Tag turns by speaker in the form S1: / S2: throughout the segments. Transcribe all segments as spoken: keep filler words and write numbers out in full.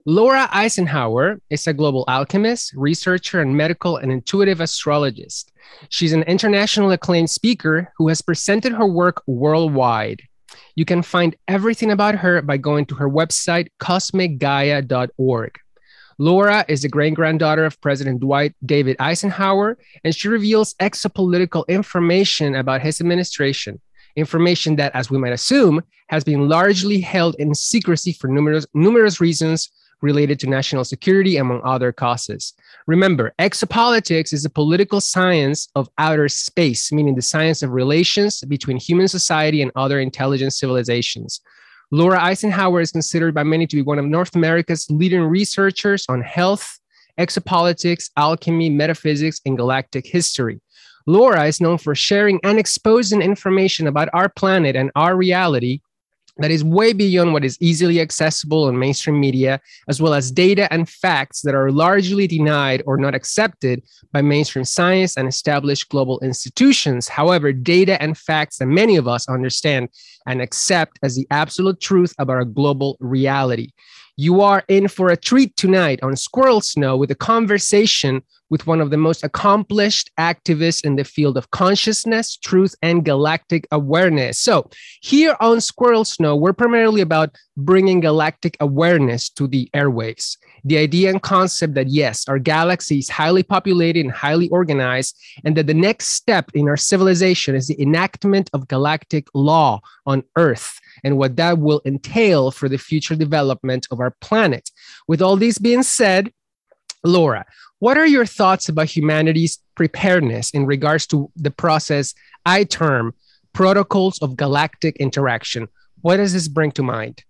S1: Laura Eisenhower is a global alchemist, researcher, and medical and intuitive astrologist. She's an international acclaimed speaker who has presented her work worldwide. You can find everything about her by going to her website, cosmic gaia dot org. Laura is the great granddaughter of President Dwight David Eisenhower, and she reveals exopolitical information about his administration, information that, as we might assume, has been largely held in secrecy for numerous, numerous reasons related to national security, among other causes. Remember, exopolitics is the political science of outer space, meaning the science of relations between human society and other intelligent civilizations. Laura Eisenhower is considered by many to be one of North America's leading researchers on health, exopolitics, alchemy, metaphysics, and galactic history. Laura is known for sharing and exposing information about our planet and our reality that is way beyond what is easily accessible on mainstream media, as well as data and facts that are largely denied or not accepted by mainstream science and established global institutions. However, data and facts that many of us understand and accept as the absolute truth about our global reality. You are in for a treat tonight on Squirrel Snow with a conversation with one of the most accomplished activists in the field of consciousness, truth, and galactic awareness. So here on Squirrel Snow, we're primarily about bringing galactic awareness to the airwaves. The idea and concept that, yes, our galaxy is highly populated and highly organized, and that the next step in our civilization is the enactment of galactic law on Earth, and what that will entail for the future development of our planet. With all this being said, Laura, what are your thoughts about humanity's preparedness in regards to the process I term protocols of galactic interaction? What does this bring to mind?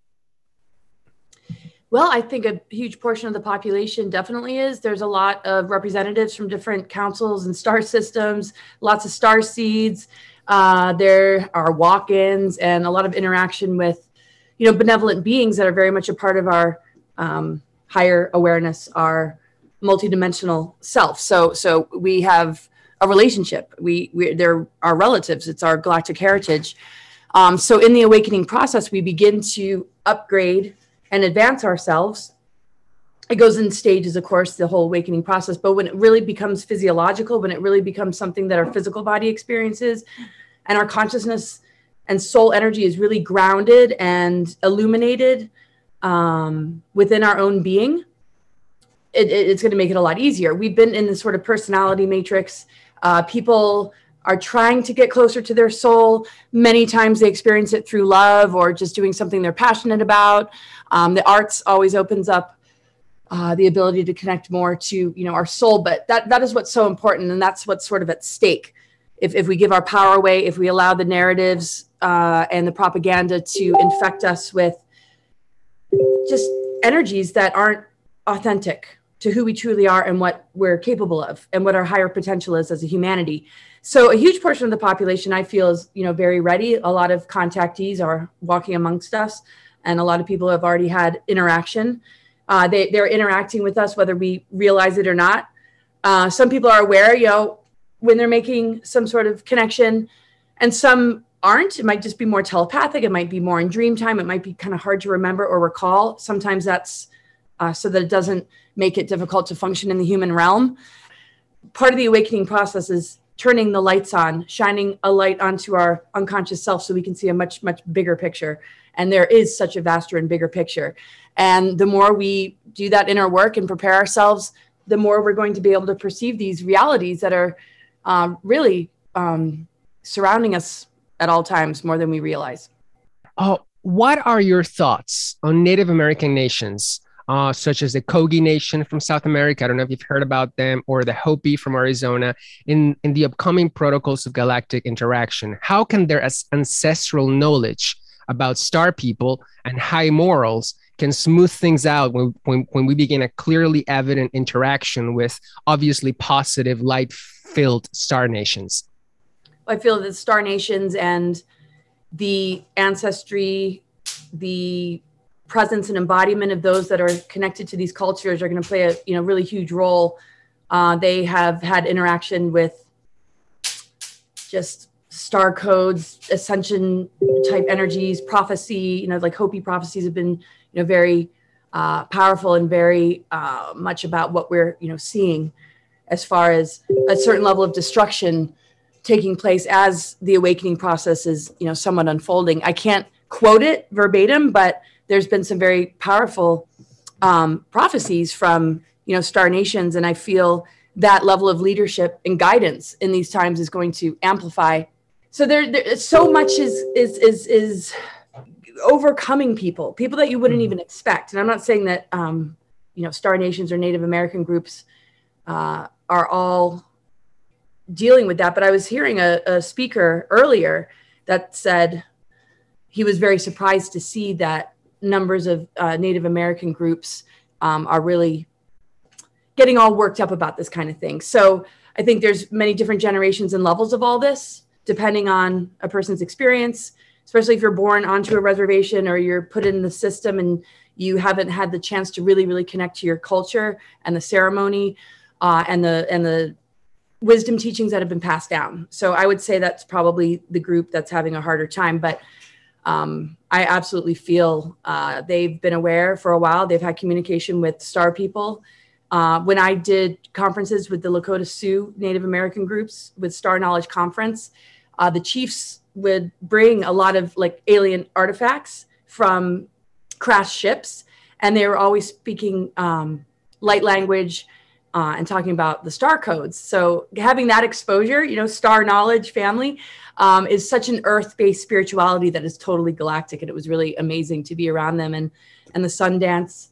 S2: Well, I think a huge portion of the population definitely is. There's a lot of representatives from different councils and star systems, lots of star seeds. Uh, there are walk-ins and a lot of interaction with, you know, benevolent beings that are very much a part of our um, higher awareness, our multidimensional self. So, so we have a relationship. We, we, they're our relatives. It's our galactic heritage. Um, so in the awakening process, we begin to upgrade and advance ourselves. It goes in stages, of course, the whole awakening process. But when it really becomes physiological, when it really becomes something that our physical body experiences, and our consciousness and soul energy is really grounded and illuminated um, within our own being, it, it, it's going to make it a lot easier. We've been in this sort of personality matrix. Uh, people are trying to get closer to their soul. Many times they experience it through love or just doing something they're passionate about. Um, the arts always opens up uh, the ability to connect more to, you know, our soul. But that that is what's so important, and that's what's sort of at stake. If if we give our power away, if we allow the narratives uh, and the propaganda to infect us with just energies that aren't authentic to who we truly are and what we're capable of and what our higher potential is as a humanity. So a huge portion of the population, I feel, is, you know, very ready. A lot of contactees are walking amongst us, and a lot of people have already had interaction. Uh, they, they're interacting with us, whether we realize it or not. Uh, some people are aware, you know, when they're making some sort of connection, and some aren't. It might just be more telepathic. It might be more in dream time. It might be kind of hard to remember or recall. Sometimes that's uh, so that it doesn't make it difficult to function in the human realm. Part of the awakening process is turning the lights on, shining a light onto our unconscious self so we can see a much, much bigger picture. And there is such a vaster and bigger picture. And the more we do that inner work and prepare ourselves, the more we're going to be able to perceive these realities that are um, really um, surrounding us at all times more than we realize.
S1: Oh, what are your thoughts on Native American nations, uh, such as the Kogi Nation from South America? I don't know if you've heard about them, or the Hopi from Arizona, in, in the upcoming protocols of galactic interaction. How can their ancestral knowledge about star people and high morals can smooth things out when, when, when we begin a clearly evident interaction with obviously positive, light-filled star nations?
S2: I feel that star nations and the ancestry, the presence and embodiment of those that are connected to these cultures are going to play a you know really huge role. Uh, they have had interaction with just star codes, ascension type energies, prophecy. You know, like Hopi prophecies have been you know very uh, powerful and very uh, much about what we're, you know, seeing as far as a certain level of destruction taking place as the awakening process is, you know, somewhat unfolding. I can't quote it verbatim, but there's been some very powerful um, prophecies from, you know, star nations. And I feel that level of leadership and guidance in these times is going to amplify. So there, there so much is, is, is, is overcoming people, people that you wouldn't even expect. And I'm not saying that, um, you know, star nations or Native American groups uh, are all dealing with that. But I was hearing a, a speaker earlier that said he was very surprised to see that numbers of uh, Native American groups um, are really getting all worked up about this kind of thing. So I think there's many different generations and levels of all this, depending on a person's experience, especially if you're born onto a reservation or you're put in the system and you haven't had the chance to really, really connect to your culture and the ceremony uh, and the and the wisdom teachings that have been passed down. So I would say that's probably the group that's having a harder time. But um, I absolutely feel uh, they've been aware for a while. They've had communication with star people. Uh, when I did conferences with the Lakota Sioux Native American groups with Star Knowledge Conference, uh, the chiefs would bring a lot of like alien artifacts from crashed ships. And they were always speaking um, light language uh, and talking about the star codes. So having that exposure, you know, star knowledge family um, is such an earth-based spirituality that is totally galactic. And it was really amazing to be around them. And, and the Sundance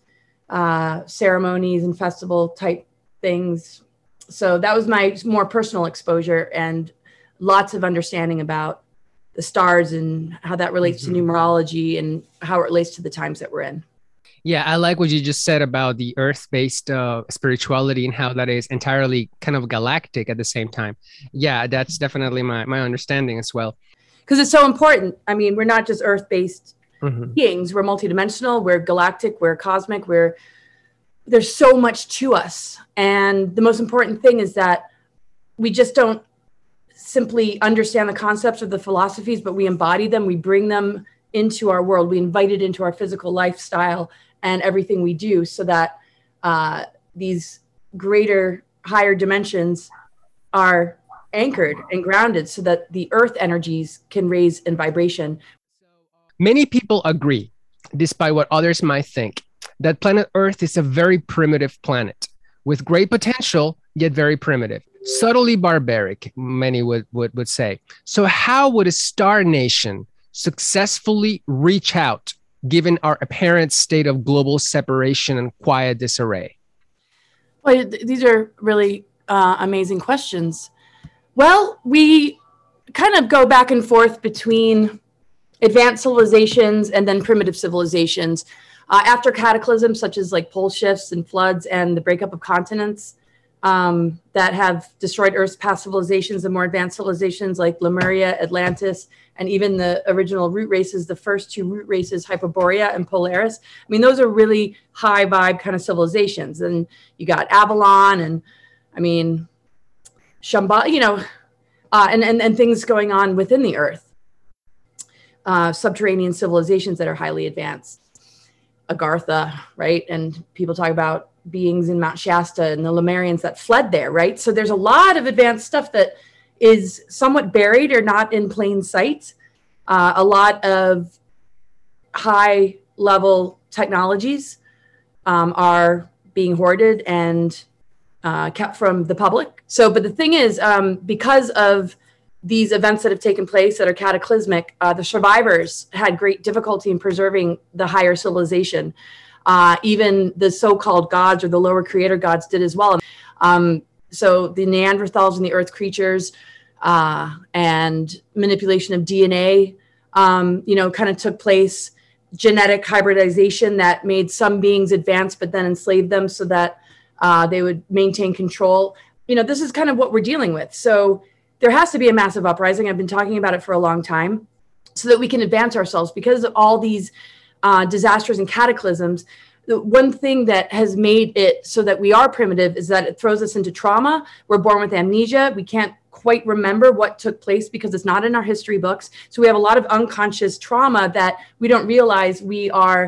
S2: uh, ceremonies and festival type things. So that was my more personal exposure and lots of understanding about the stars and how that relates mm-hmm. to numerology and how it relates to the times that we're in.
S1: Yeah, I like what you just said about the earth-based uh, spirituality and how that is entirely kind of galactic at the same time. Yeah, that's definitely my, my understanding as well.
S2: Because it's so important. I mean, we're not just earth-based
S1: mm-hmm.
S2: beings. We're multidimensional. We're galactic. We're cosmic. We're there's so much to us. And the most important thing is that we just don't simply understand the concepts of the philosophies, but we embody them. We bring them into our world. We invite it into our physical lifestyle and everything we do so that uh, these greater, higher dimensions are anchored and grounded so that the earth energies can raise in vibration.
S1: Many people agree, despite what others might think, that planet Earth is a very primitive planet with great potential, yet very primitive. Subtly barbaric, many would, would, would say. So how would a star nation successfully reach out given our apparent state of global separation and quiet disarray?
S2: Well, th- these are really uh, amazing questions. Well, we kind of go back and forth between advanced civilizations and then primitive civilizations. Uh, after cataclysms such as like pole shifts and floods and the breakup of continents um, that have destroyed Earth's past civilizations, the more advanced civilizations like Lemuria, Atlantis, and even the original root races, the first two root races, Hyperborea and Polaris. I mean, those are really high vibe kind of civilizations. And you got Avalon and, I mean, Shambhala, you know, uh, and, and, and things going on within the Earth. Uh, subterranean civilizations that are highly advanced. Agartha, right? And people talk about beings in Mount Shasta and the Lemurians that fled there, right? So there's a lot of advanced stuff that is somewhat buried or not in plain sight. Uh, a lot of high level technologies um, are being hoarded and uh, kept from the public. So, but the thing is, um, because of these events that have taken place that are cataclysmic, uh, the survivors had great difficulty in preserving the higher civilization. Uh, even the so-called gods or the lower creator gods did as well. Um, so the Neanderthals and the earth creatures uh, and manipulation of D N A, um, you know, kind of took place. Genetic hybridization that made some beings advance, but then enslaved them so that uh, they would maintain control. You know, this is kind of what we're dealing with. So there has to be a massive uprising. I've been talking about it for a long time so that we can advance ourselves because of all these uh, disasters and cataclysms. The one thing that has made it so that we are primitive is that it throws us into trauma. We're born with amnesia. We can't quite remember what took place because it's not in our history books. So we have a lot of unconscious trauma that we don't realize we are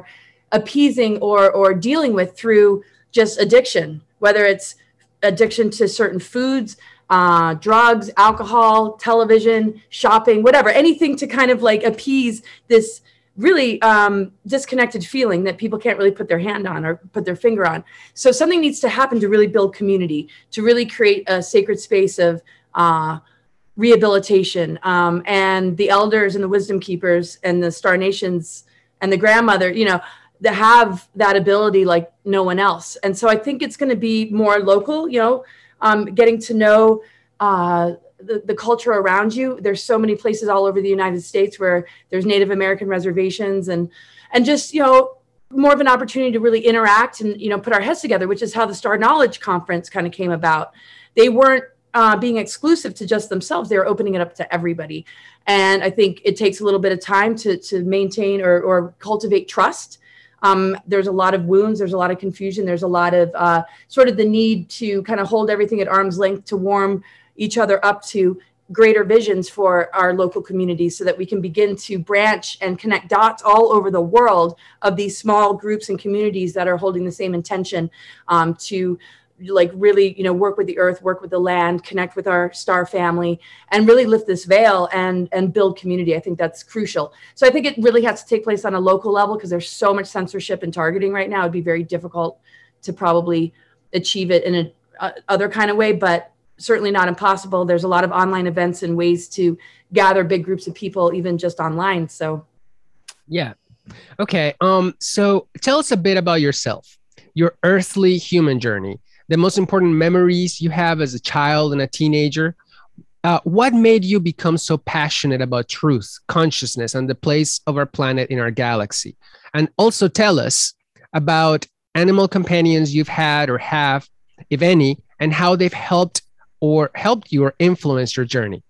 S2: appeasing or or dealing with through just addiction, whether it's addiction to certain foods, uh, drugs, alcohol, television, shopping, whatever, anything to kind of like appease this really um, disconnected feeling that people can't really put their hand on or put their finger on. So something needs to happen to really build community, to really create a sacred space of uh, rehabilitation. Um, and the elders and the wisdom keepers and the Star Nations and the grandmother, you know, that have that ability like no one else. And so I think it's going to be more local, you know, um, getting to know uh, the, the culture around you. There's so many places all over the United States where there's Native American reservations and, and just, you know, more of an opportunity to really interact and, you know, put our heads together, which is how the Star Knowledge Conference kind of came about. They weren't uh, being exclusive to just themselves. They were opening it up to everybody. And I think it takes a little bit of time to, to maintain or, or cultivate trust. Um, there's a lot of wounds. There's a lot of confusion. There's a lot of uh, sort of the need to kind of hold everything at arm's length to warm each other up to greater visions for our local communities so that we can begin to branch and connect dots all over the world of these small groups and communities that are holding the same intention um, to like really, you know, work with the earth, work with the land, connect with our star family, and really lift this veil and and build community. I think that's crucial. So I think it really has to take place on a local level because there's so much censorship and targeting right now. It'd be very difficult to probably achieve it in a, a other kind of way, but certainly not impossible. There's a lot of online events and ways to gather big groups of people, even just online. So,
S1: yeah. Okay. Um. So tell us a bit about yourself, your earthly human journey, the most important memories you have as a child and a teenager. Uh, what made you become so passionate about truth, consciousness, and the place of our planet in our galaxy? And also tell us about animal companions you've had or have, if any, and how they've helped or helped you or influenced your journey.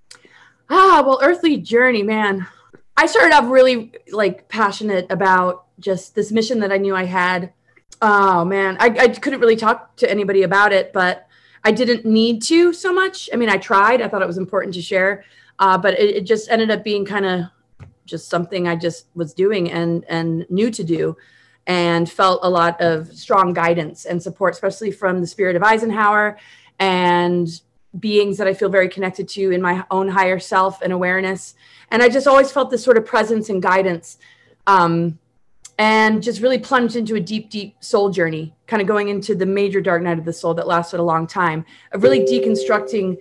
S2: Ah, well, earthly journey, man. I started off really like passionate about just this mission that I knew I had. Oh man, I, I couldn't really talk to anybody about it, but I didn't need to so much. I mean, I tried. I thought it was important to share, uh, but it, it just ended up being kind of just something I just was doing and and knew to do, and felt a lot of strong guidance and support, especially from the spirit of Eisenhower and beings that I feel very connected to in my own higher self and awareness. And I just always felt this sort of presence and guidance. Um, and just really plunged into a deep, deep soul journey, kind of going into the major dark night of the soul that lasted a long time, of really deconstructing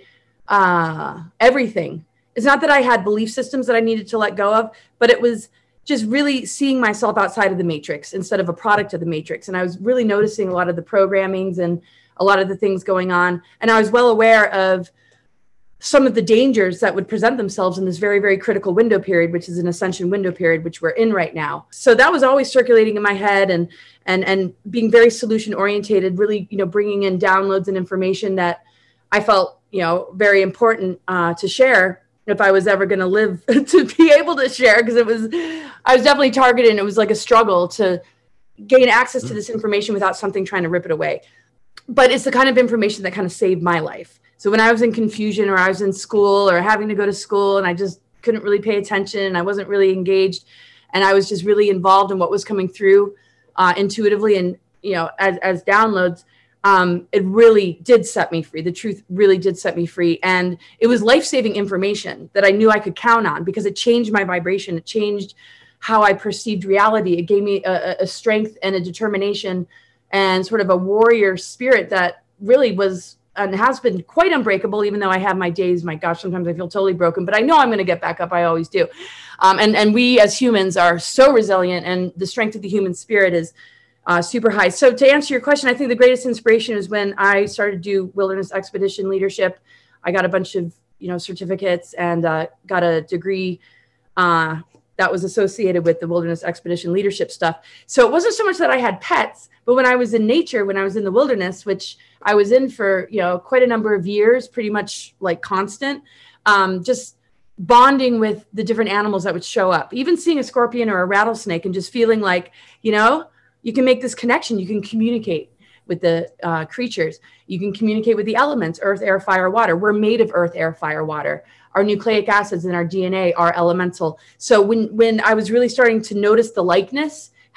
S2: uh, everything. It's not that I had belief systems that I needed to let go of, but it was just really seeing myself outside of the matrix instead of a product of the matrix. And I was really noticing a lot of the programmings and a lot of the things going on. And I was well aware of some of the dangers that would present themselves in this very, very critical window period, which is an ascension window period, which we're in right now. So that was always circulating in my head and and and being very solution orientated, really, you know, bringing in downloads and information that I felt, you know, very important uh, to share if I was ever going to live to be able to share, because it was, I was definitely targeted and it was like a struggle to gain access to this information without something trying to rip it away. But it's the kind of information that kind of saved my life. So when I was in confusion or I was in school or having to go to school and I just couldn't really pay attention and I wasn't really engaged and I was just really involved in what was coming through uh, intuitively and, you know, as, as downloads, um, it really did set me free. The truth really did set me free. And it was life-saving information that I knew I could count on because it changed my vibration. It changed how I perceived reality. It gave me a, a strength and a determination and sort of a warrior spirit that really was and has been quite unbreakable, even though I have my days. My gosh, sometimes I feel totally broken, but I know I'm going to get back up. I always do. Um, and, and we as humans are so resilient, and the strength of the human spirit is uh, super high. So to answer your question, I think the greatest inspiration is when I started to do wilderness expedition leadership. I got a bunch of, you know, certificates and uh, got a degree uh, that was associated with the wilderness expedition leadership stuff. So it wasn't so much that I had pets, but when I was in nature, when I was in the wilderness, which I was in for, you know, quite a number of years, pretty much like constant, um, just bonding with the different animals that would show up, even seeing a scorpion or a rattlesnake and just feeling like, you know, you can make this connection. You can communicate with the uh, creatures. You can communicate with the elements, earth, air, fire, water. We're made of earth, air, fire, water. Our nucleic acids in our D N A are elemental. So when, when I was really starting to notice the likeness,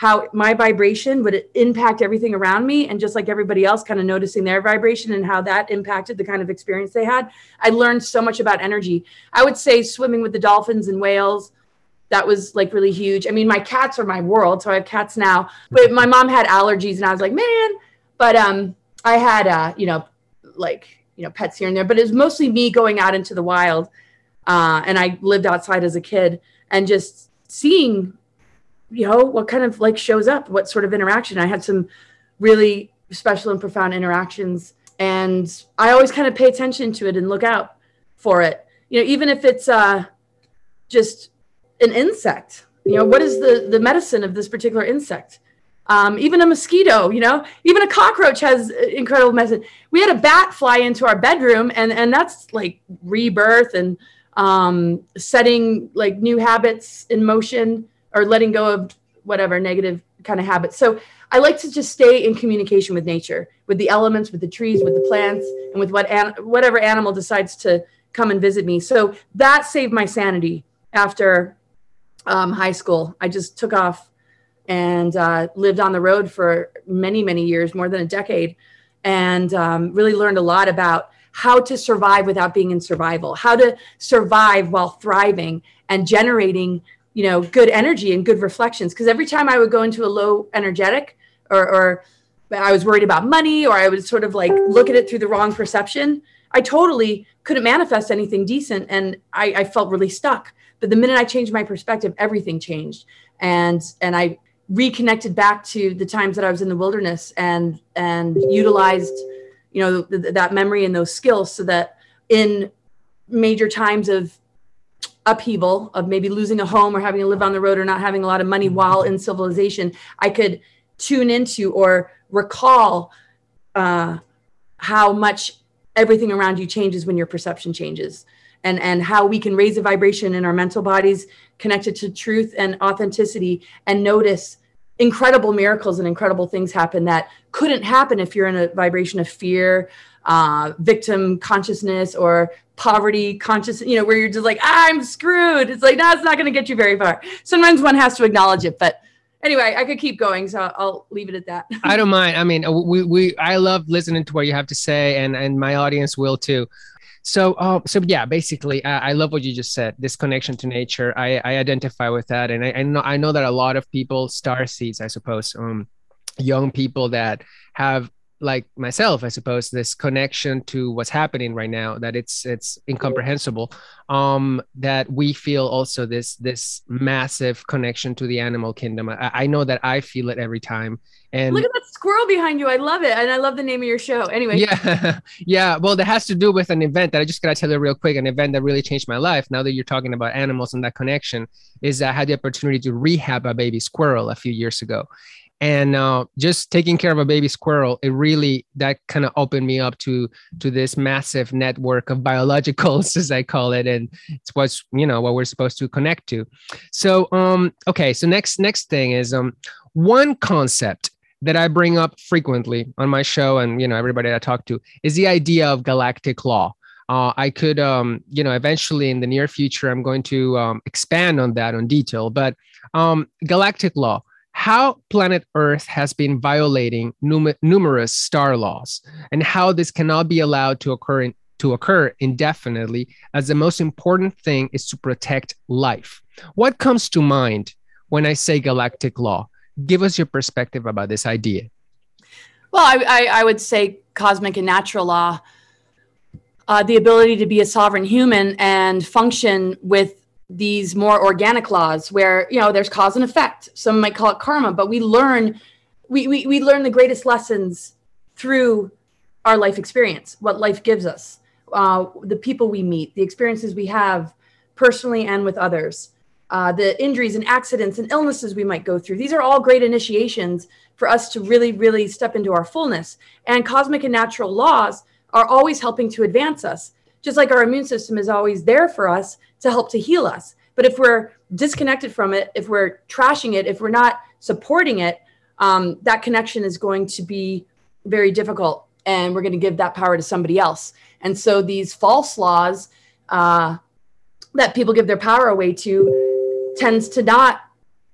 S2: how my vibration would impact everything around me. And just like everybody else, kind of noticing their vibration and how that impacted the kind of experience they had. I learned so much about energy. I would say swimming with the dolphins and whales, that was like really huge. I mean, my cats are my world. So I have cats now, but my mom had allergies and I was like, man, but um, I had, uh, you know, like, you know, pets here and there, but it was mostly me going out into the wild. Uh, and I lived outside as a kid and just seeing, you know, what kind of like shows up, what sort of interaction. I had some really special and profound interactions, and I always kind of pay attention to it and look out for it. You know, even if it's uh, just an insect, you know, what is the, the medicine of this particular insect? Um, even a mosquito, you know, even a cockroach has incredible medicine. We had a bat fly into our bedroom, and, and that's like rebirth and um, setting like new habits in motion, or letting go of whatever negative kind of habits. So I like to just stay in communication with nature, with the elements, with the trees, with the plants, and with what an- whatever animal decides to come and visit me. So that saved my sanity after um, high school. I just took off and uh, lived on the road for many, many years, more than a decade, and um, really learned a lot about how to survive without being in survival, how to survive while thriving and generating, you know, good energy and good reflections. Because every time I would go into a low energetic, or, or I was worried about money, or I would sort of like look at it through the wrong perception, I totally couldn't manifest anything decent. And I, I felt really stuck. But the minute I changed my perspective, everything changed. And, and I reconnected back to the times that I was in the wilderness, and, and utilized, you know, th- th- that memory and those skills, so that in major times of upheaval, of maybe losing a home or having to live on the road or not having a lot of money while in civilization, I could tune into or recall uh, how much everything around you changes when your perception changes, and, and how we can raise a vibration in our mental bodies connected to truth and authenticity, and notice incredible miracles and incredible things happen that couldn't happen if you're in a vibration of fear, uh, victim consciousness, or poverty consciousness, you know, where you're just like, ah, I'm screwed. It's like, no, it's not going to get you very far. Sometimes one has to acknowledge it, but anyway, I could keep going, so I'll leave it at that.
S1: I don't mind. I mean, we, we, I love listening to what you have to say, and, and my audience will too. So, uh, so yeah, basically, I, I love what you just said. This connection to nature, I, I identify with that, and I, I know, I know that a lot of people, starseeds, I suppose, um, young people that have, like myself, I suppose, this connection to what's happening right now, that it's it's incomprehensible. Um, that we feel also this this massive connection to the animal kingdom. I, I know that I feel it every time. And
S2: look at that squirrel behind you. I love it. And I love the name of your show. Anyway.
S1: Yeah. Yeah. Well, that has to do with an event that I just got to tell you real quick. An event that really changed my life. Now that you're talking about animals and that connection, is I had the opportunity to rehab a baby squirrel a few years ago. And uh, just taking care of a baby squirrel, it really, that kind of opened me up to to this massive network of biologicals, as I call it, and it's what's, you know, what we're supposed to connect to. So, um, okay, so next next thing is um, one concept that I bring up frequently on my show, and you know, everybody that I talk to, is the idea of galactic law. Uh, I could, um, you know, eventually in the near future, I'm going to um, expand on that on detail, but um, galactic law. How planet Earth has been violating num- numerous star laws, and how this cannot be allowed to occur in, to occur indefinitely, as the most important thing is to protect life. What comes to mind when I say galactic law? Give us your perspective about this idea.
S2: Well, I, I, I would say cosmic and natural law, uh, the ability to be a sovereign human and function with these more organic laws where, you know, there's cause and effect. Some might call it karma, but we learn, we, we, we learn the greatest lessons through our life experience, what life gives us, uh, the people we meet, the experiences we have personally and with others, uh, the injuries and accidents and illnesses we might go through. These are all great initiations for us to really, really step into our fullness. And cosmic and natural laws are always helping to advance us. Just like our immune system is always there for us to help to heal us. But if we're disconnected from it, if we're trashing it, if we're not supporting it, um, that connection is going to be very difficult, and we're going to give that power to somebody else. And so these false laws uh, that people give their power away to tends to not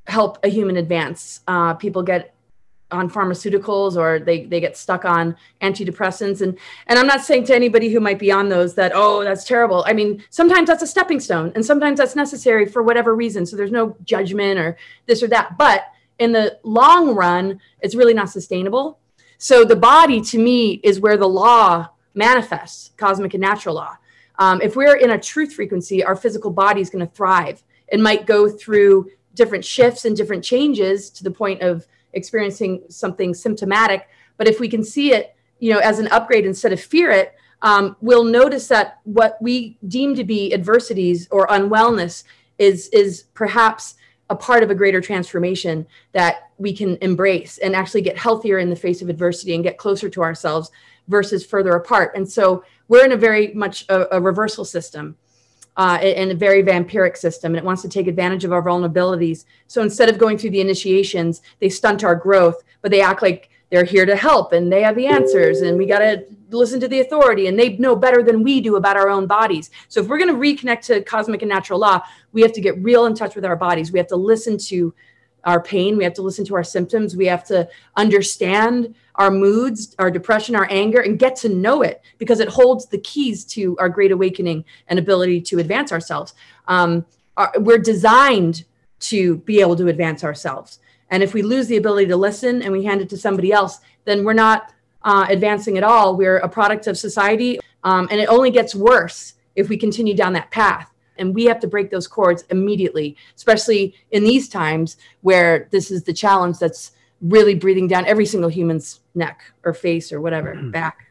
S2: help a human advance. Uh, people get on pharmaceuticals, or they, they get stuck on antidepressants. And, and I'm not saying to anybody who might be on those that, oh, that's terrible. I mean, sometimes that's a stepping stone, and sometimes that's necessary for whatever reason. So there's no judgment or this or that. But in the long run, it's really not sustainable. So the body, to me, is where the law manifests, cosmic and natural law. Um, if we're in a truth frequency, our physical body is going to thrive. It might go through different shifts and different changes to the point of experiencing something symptomatic. But if we can see it, you know, as an upgrade instead of fear it, um, we'll notice that what we deem to be adversities or unwellness is, is perhaps a part of a greater transformation that we can embrace and actually get healthier in the face of adversity and get closer to ourselves versus further apart. And so we're in a very much a, a reversal system. Uh, and a very vampiric system, and it wants to take advantage of our vulnerabilities. So instead of going through the initiations, they stunt our growth, but they act like they're here to help and they have the answers, and we got to listen to the authority, and they know better than we do about our own bodies. So if we're going to reconnect to cosmic and natural law, we have to get real in touch with our bodies. We have to listen to our pain. We have to listen to our symptoms. We have to understand our moods, our depression, our anger, and get to know it, because it holds the keys to our great awakening and ability to advance ourselves. Um, our, we're designed to be able to advance ourselves. And if we lose the ability to listen and we hand it to somebody else, then we're not uh, advancing at all. We're a product of society. Um, and it only gets worse if we continue down that path. And we have to break those cords immediately, especially in these times where this is the challenge that's really breathing down every single human's neck or face or whatever, back.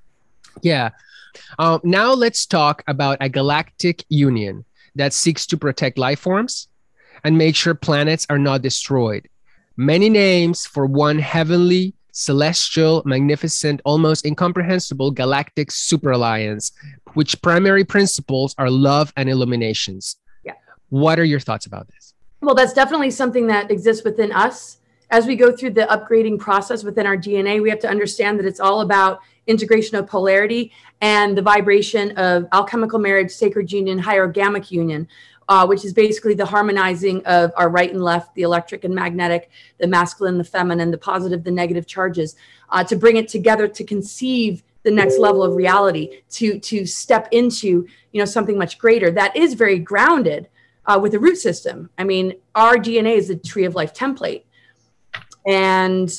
S1: Yeah. Um, now let's talk about a galactic union that seeks to protect life forms and make sure planets are not destroyed. Many names for one heavenly, celestial, magnificent, almost incomprehensible galactic super alliance, which primary principles are love and illuminations.
S2: Yeah.
S1: What are your thoughts about this?
S2: Well, that's definitely something that exists within us. As we go through the upgrading process within our D N A, we have to understand that it's all about integration of polarity and the vibration of alchemical marriage, sacred union, hierogamic union, uh, which is basically the harmonizing of our right and left, the electric and magnetic, the masculine, the feminine, the positive, the negative charges, uh, to bring it together to conceive the next level of reality, to, to step into, you know, something much greater that is very grounded uh, with the root system. I mean, our D N A is the tree of life template. And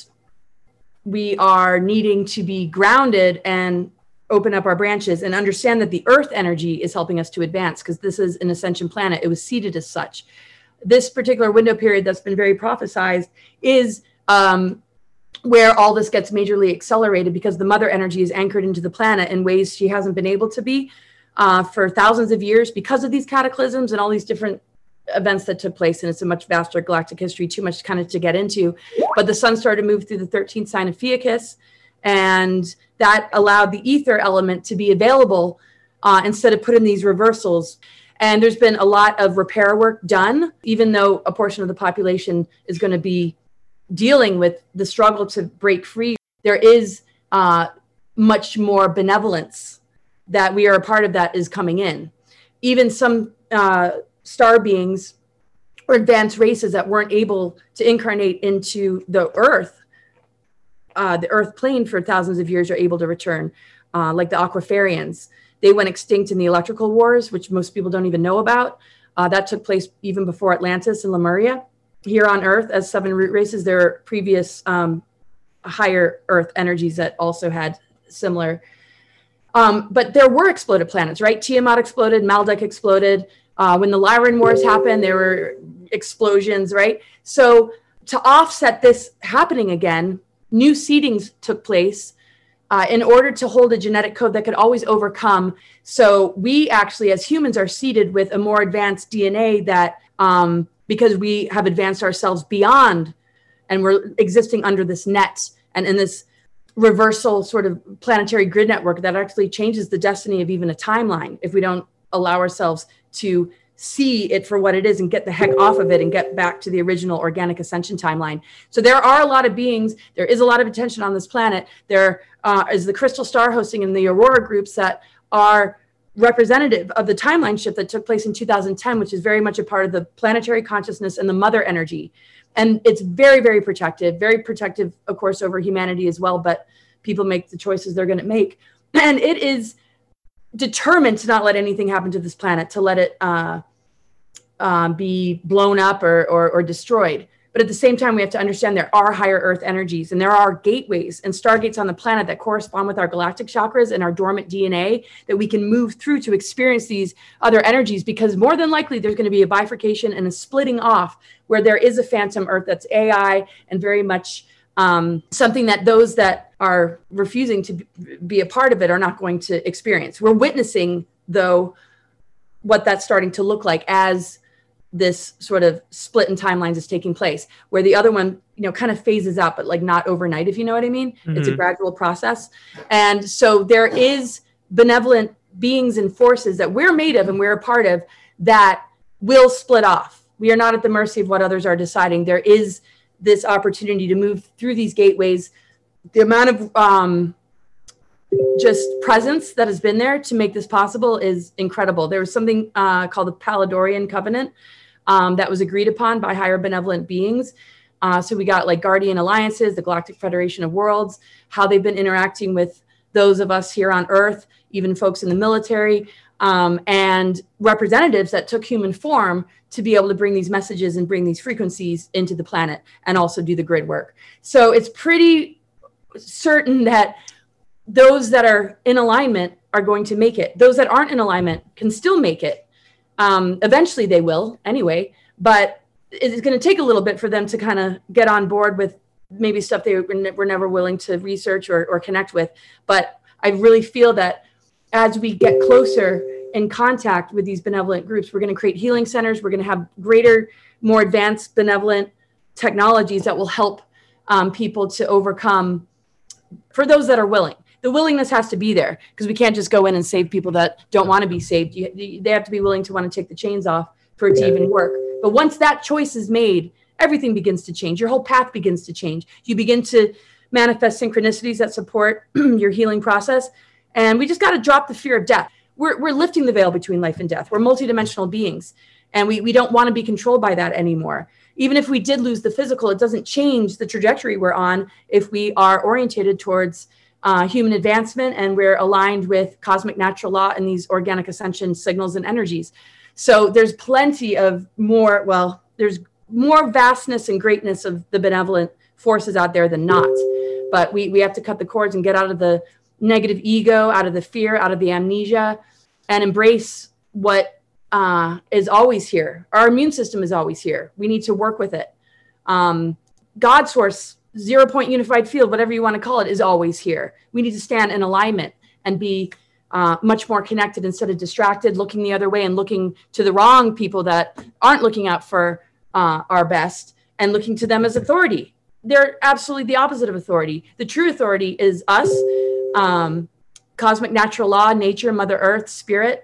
S2: we are needing to be grounded and open up our branches and understand that the earth energy is helping us to advance, because this is an ascension planet. It was seeded as such. This particular window period that's been very prophesized is um, where all this gets majorly accelerated, because the mother energy is anchored into the planet in ways she hasn't been able to be uh, for thousands of years because of these cataclysms and all these different events that took place. And it's a much vaster galactic history, too much kind of to get into. But the sun started to move through the thirteenth sign of Fiacus, and that allowed the ether element to be available uh, instead of put in these reversals. And there's been a lot of repair work done, even though a portion of the population is going to be dealing with the struggle to break free. There is uh, much more benevolence that we are a part of that is coming in. Even some uh, star beings or advanced races that weren't able to incarnate into the earth, uh, the earth plane for thousands of years, are able to return, uh, like the Aquifarians. They went extinct in the electrical wars, which most people don't even know about. Uh, that took place even before Atlantis and Lemuria. Here on Earth, as seven root races, there are previous um, higher Earth energies that also had similar. Um, but there were exploded planets, right? Tiamat exploded, Maldek exploded. Uh, when the Lyran Wars happened, there were explosions, right? So to offset this happening again, new seedings took place uh, in order to hold a genetic code that could always overcome. So we actually, as humans, are seeded with a more advanced D N A that, um, because we have advanced ourselves beyond and we're existing under this net and in this reversal sort of planetary grid network that actually changes the destiny of even a timeline if we don't allow ourselves to see it for what it is and get the heck off of it and get back to the original organic ascension timeline. So there are a lot of beings. There is a lot of attention on this planet. There uh, is the crystal star hosting and the aurora groups that are representative of the timeline shift that took place in two thousand ten, which is very much a part of the planetary consciousness and the mother energy. And it's very, very protective, very protective, of course, over humanity as well. But people make the choices they're going to make. And it is determined to not let anything happen to this planet, to let it uh, uh, be blown up or, or, or destroyed. But at the same time, we have to understand there are higher earth energies, and there are gateways and stargates on the planet that correspond with our galactic chakras and our dormant D N A that we can move through to experience these other energies, because more than likely there's going to be a bifurcation and a splitting off where there is a phantom earth that's A I and very much um, something that those that are refusing to be a part of it are not going to experience. We're witnessing, though, what that's starting to look like as this sort of split in timelines is taking place, where the other one, you know, kind of phases out, but like not overnight, if you know what I mean. Mm-hmm. It's a gradual process. And so there is benevolent beings and forces that we're made of and we're a part of that will split off. We are not at the mercy of what others are deciding. There is this opportunity to move through these gateways. The amount of um, just presence that has been there to make this possible is incredible. There was something uh, called the Paladorian Covenant um, that was agreed upon by higher benevolent beings. Uh, so we got like Guardian Alliances, the Galactic Federation of Worlds, how they've been interacting with those of us here on Earth, even folks in the military, um, and representatives that took human form to be able to bring these messages and bring these frequencies into the planet and also do the grid work. So it's pretty certain that those that are in alignment are going to make it. Those that aren't in alignment can still make it. Um, eventually they will anyway, but it's going to take a little bit for them to kind of get on board with maybe stuff they were never willing to research or, or connect with. But I really feel that as we get closer in contact with these benevolent groups, we're going to create healing centers. We're going to have greater, more advanced benevolent technologies that will help um, people to overcome, for those that are willing. The willingness has to be there, because we can't just go in and save people that don't want to be saved. You, they have to be willing to want to take the chains off for it to yeah. even work. But once that choice is made, everything begins to change. Your whole path begins to change. You begin to manifest synchronicities that support your healing process. And we just got to drop the fear of death. We're, we're lifting the veil between life and death. We're multidimensional beings, and we, we don't want to be controlled by that anymore. Even if we did lose the physical, it doesn't change the trajectory we're on if we are orientated towards Uh, human advancement, and we're aligned with cosmic natural law and these organic ascension signals and energies. So there's plenty of more, well, there's more vastness and greatness of the benevolent forces out there than not. But we, we have to cut the cords and get out of the negative ego, out of the fear, out of the amnesia, and embrace what uh, is always here. Our immune system is always here. We need to work with it. Um, God source, zero point unified field, whatever you want to call it, is always here. We need to stand in alignment and be uh, much more connected instead of distracted, looking the other way and looking to the wrong people that aren't looking out for uh, our best and looking to them as authority. They're absolutely the opposite of authority. The true authority is us, um, cosmic natural law, nature, Mother Earth, spirit.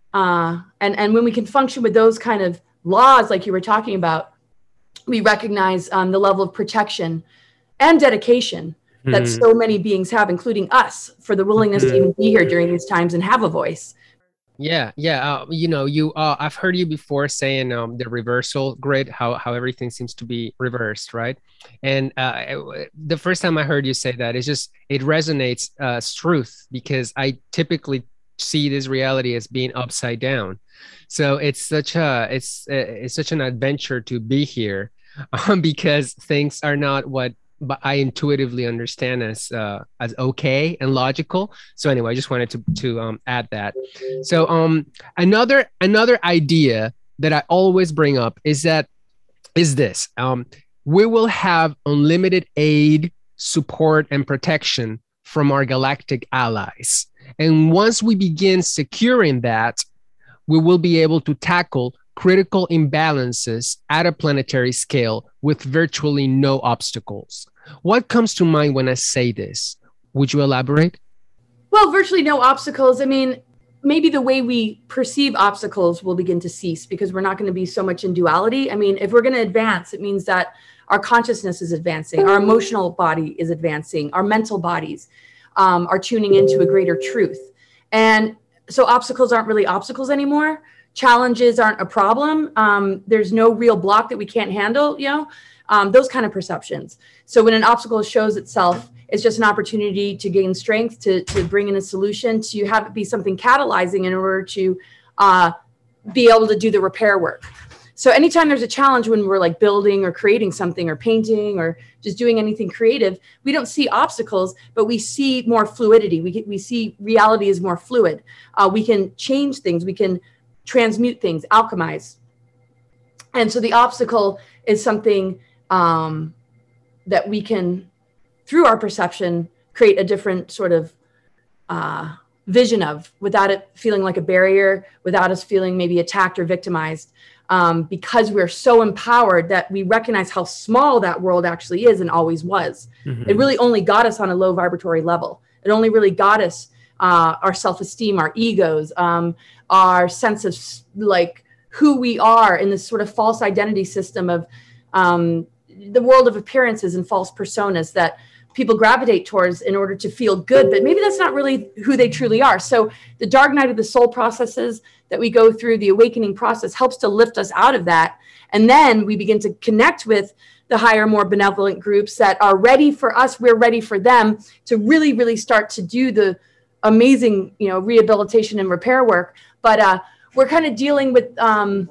S2: Uh, and, and when we can function with those kind of laws, like you were talking about, we recognize um, the level of protection and dedication that mm. so many beings have, including us, for the willingness mm. to even be here during these times and have a voice.
S1: Yeah, yeah. Uh, you know, you. Uh, I've heard you before saying um, the reversal grid, how how everything seems to be reversed, right? And uh, the first time I heard you say that, it's just it resonates uh, as truth, because I typically see this reality as being upside down. So it's such a it's it's such an adventure to be here, um, because things are not what but I intuitively understand as uh, as okay and logical. So anyway, I just wanted to to um, add that. So um another another idea that I always bring up is that is this: um, we will have unlimited aid, support, and protection from our galactic allies, and once we begin securing that, we will be able to tackle critical imbalances at a planetary scale with virtually no obstacles. What comes to mind when I say this? Would you elaborate?
S2: Well, virtually no obstacles. I mean, maybe the way we perceive obstacles will begin to cease, because we're not going to be so much in duality. I mean, if we're going to advance, it means that our consciousness is advancing, our emotional body is advancing, our mental bodies um, are tuning into a greater truth. And so obstacles aren't really obstacles anymore. Challenges aren't a problem. Um, there's no real block that we can't handle, you know, um, those kind of perceptions. So when an obstacle shows itself, it's just an opportunity to gain strength, to, to bring in a solution, to have it be something catalyzing in order to uh, be able to do the repair work. So anytime there's a challenge when we're like building or creating something or painting or just doing anything creative, we don't see obstacles, but we see more fluidity. We, we see reality is more fluid. Uh, we can change things. We can transmute things, alchemize. And so the obstacle is something um, that we can, through our perception, create a different sort of uh, vision of, without it feeling like a barrier, without us feeling maybe attacked or victimized. Um, because we're so empowered that we recognize how small that world actually is and always was. Mm-hmm. It really only got us on a low vibratory level. It only really got us uh, our self-esteem, our egos, um, our sense of like who we are in this sort of false identity system of um, the world of appearances and false personas that people gravitate towards in order to feel good, but maybe that's not really who they truly are. So the dark night of the soul processes that we go through, the awakening process, helps to lift us out of that. And then we begin to connect with the higher, more benevolent groups that are ready for us. We're ready for them to really, really start to do the amazing, you know, rehabilitation and repair work. But uh, we're kind of dealing with um,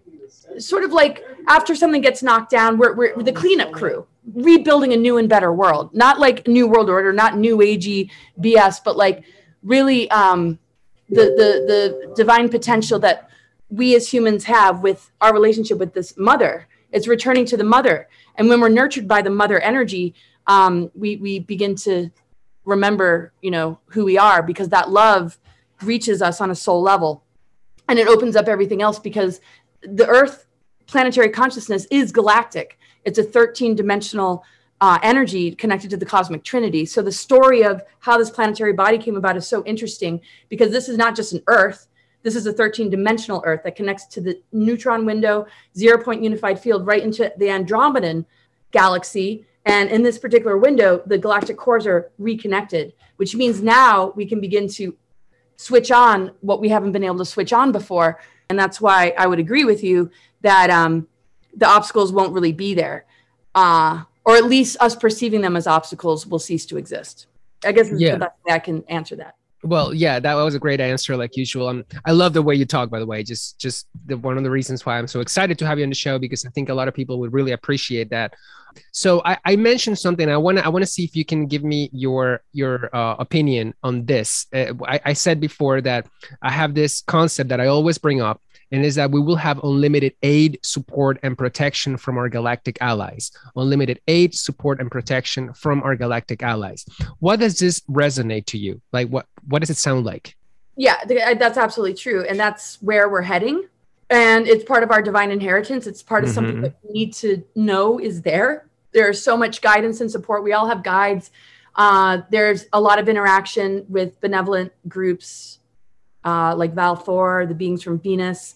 S2: sort of like after something gets knocked down, we're, we're the cleanup crew, rebuilding a new and better world. Not like new world order, not new agey B S, but like really um, the, the, the divine potential that we as humans have with our relationship with this mother. It's returning to the mother. And when we're nurtured by the mother energy, um, we, we begin to remember, you know, who we are, because that love reaches us on a soul level, and it opens up everything else, because the earth planetary consciousness is galactic. It's a thirteen dimensional uh, energy connected to the cosmic trinity. So the story of how this planetary body came about is so interesting, because this is not just an earth. This is a thirteen dimensional earth that connects to the neutron window, zero point unified field, right into the Andromedan galaxy. And in this particular window, the galactic cores are reconnected, which means now we can begin to switch on what we haven't been able to switch on before. And that's why I would agree with you that um, the obstacles won't really be there. Uh, or at least us perceiving them as obstacles will cease to exist. I guess that's
S1: yeah.
S2: the best way I can answer that.
S1: Well, yeah, that was a great answer, like usual. Um, I love the way you talk, by the way. Just, just the, one of the reasons why I'm so excited to have you on the show, because I think a lot of people would really appreciate that. So I, I mentioned something. I want to, I want to see if you can give me your, your uh, opinion on this. Uh, I, I said before that I have this concept that I always bring up, and is that we will have unlimited aid, support, and protection from our galactic allies. Unlimited aid, support, and protection from our galactic allies. What does this resonate to you? Like, what, what does it sound like?
S2: Yeah, that's absolutely true. And that's where we're heading. And it's part of our divine inheritance. It's part of mm-hmm. something that we need to know is there. There's so much guidance and support. We all have guides. Uh, there's a lot of interaction with benevolent groups uh, like Valthor, the beings from Venus.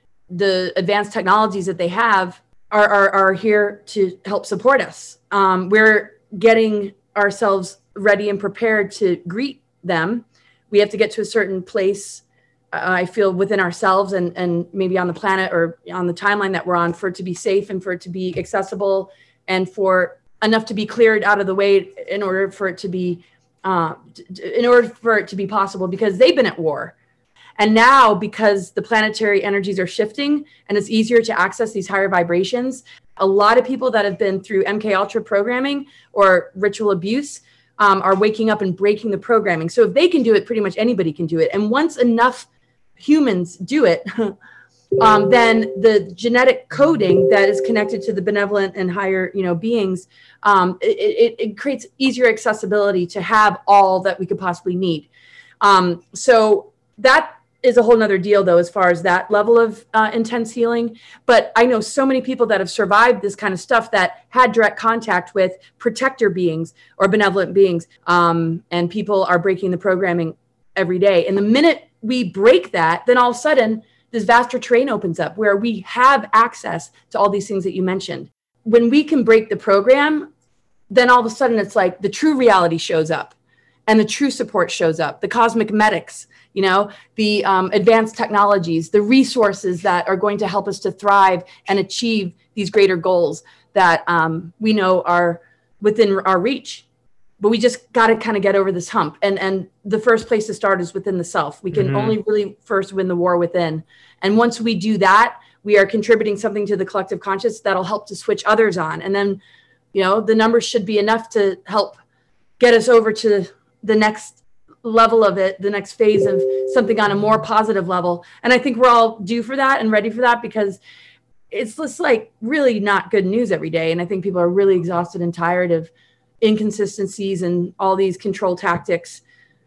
S2: The advanced technologies that they have are, are, are here to help support us. Um, we're getting ourselves ready and prepared to greet them. We have to get to a certain place, uh, I feel, within ourselves and, and maybe on the planet or on the timeline that we're on, for it to be safe and for it to be accessible and for enough to be cleared out of the way in order for it to be, uh, in order for it to be possible, because they've been at war. And now, because the planetary energies are shifting and it's easier to access these higher vibrations, a lot of people that have been through M K Ultra programming or ritual abuse um, are waking up and breaking the programming. So if they can do it, pretty much anybody can do it. And once enough humans do it, um, then the genetic coding that is connected to the benevolent and higher, you know, beings, um, it, it, it creates easier accessibility to have all that we could possibly need. Um, so that is a whole nother deal, though, as far as that level of uh, intense healing. But I know so many people that have survived this kind of stuff that had direct contact with protector beings or benevolent beings. Um, and people are breaking the programming every day. And the minute we break that, then all of a sudden, this vaster terrain opens up where we have access to all these things that you mentioned. When we can break the program, then all of a sudden it's like the true reality shows up. and the true support shows up, the cosmic medics, you know, the um, advanced technologies, the resources that are going to help us to thrive and achieve these greater goals that um, we know are within our reach. But we just got to kind of get over this hump. And, and the first place to start is within the self. We can mm-hmm. only really first win the war within. And once we do that, we are contributing something to the collective conscious that'll help to switch others on. And then, you know, the numbers should be enough to help get us over to the next level of it, the next phase of something on a more positive level. And I think we're all due for that and ready for that, because it's just like really not good news every day. And I think people are really exhausted and tired of inconsistencies and all these control tactics.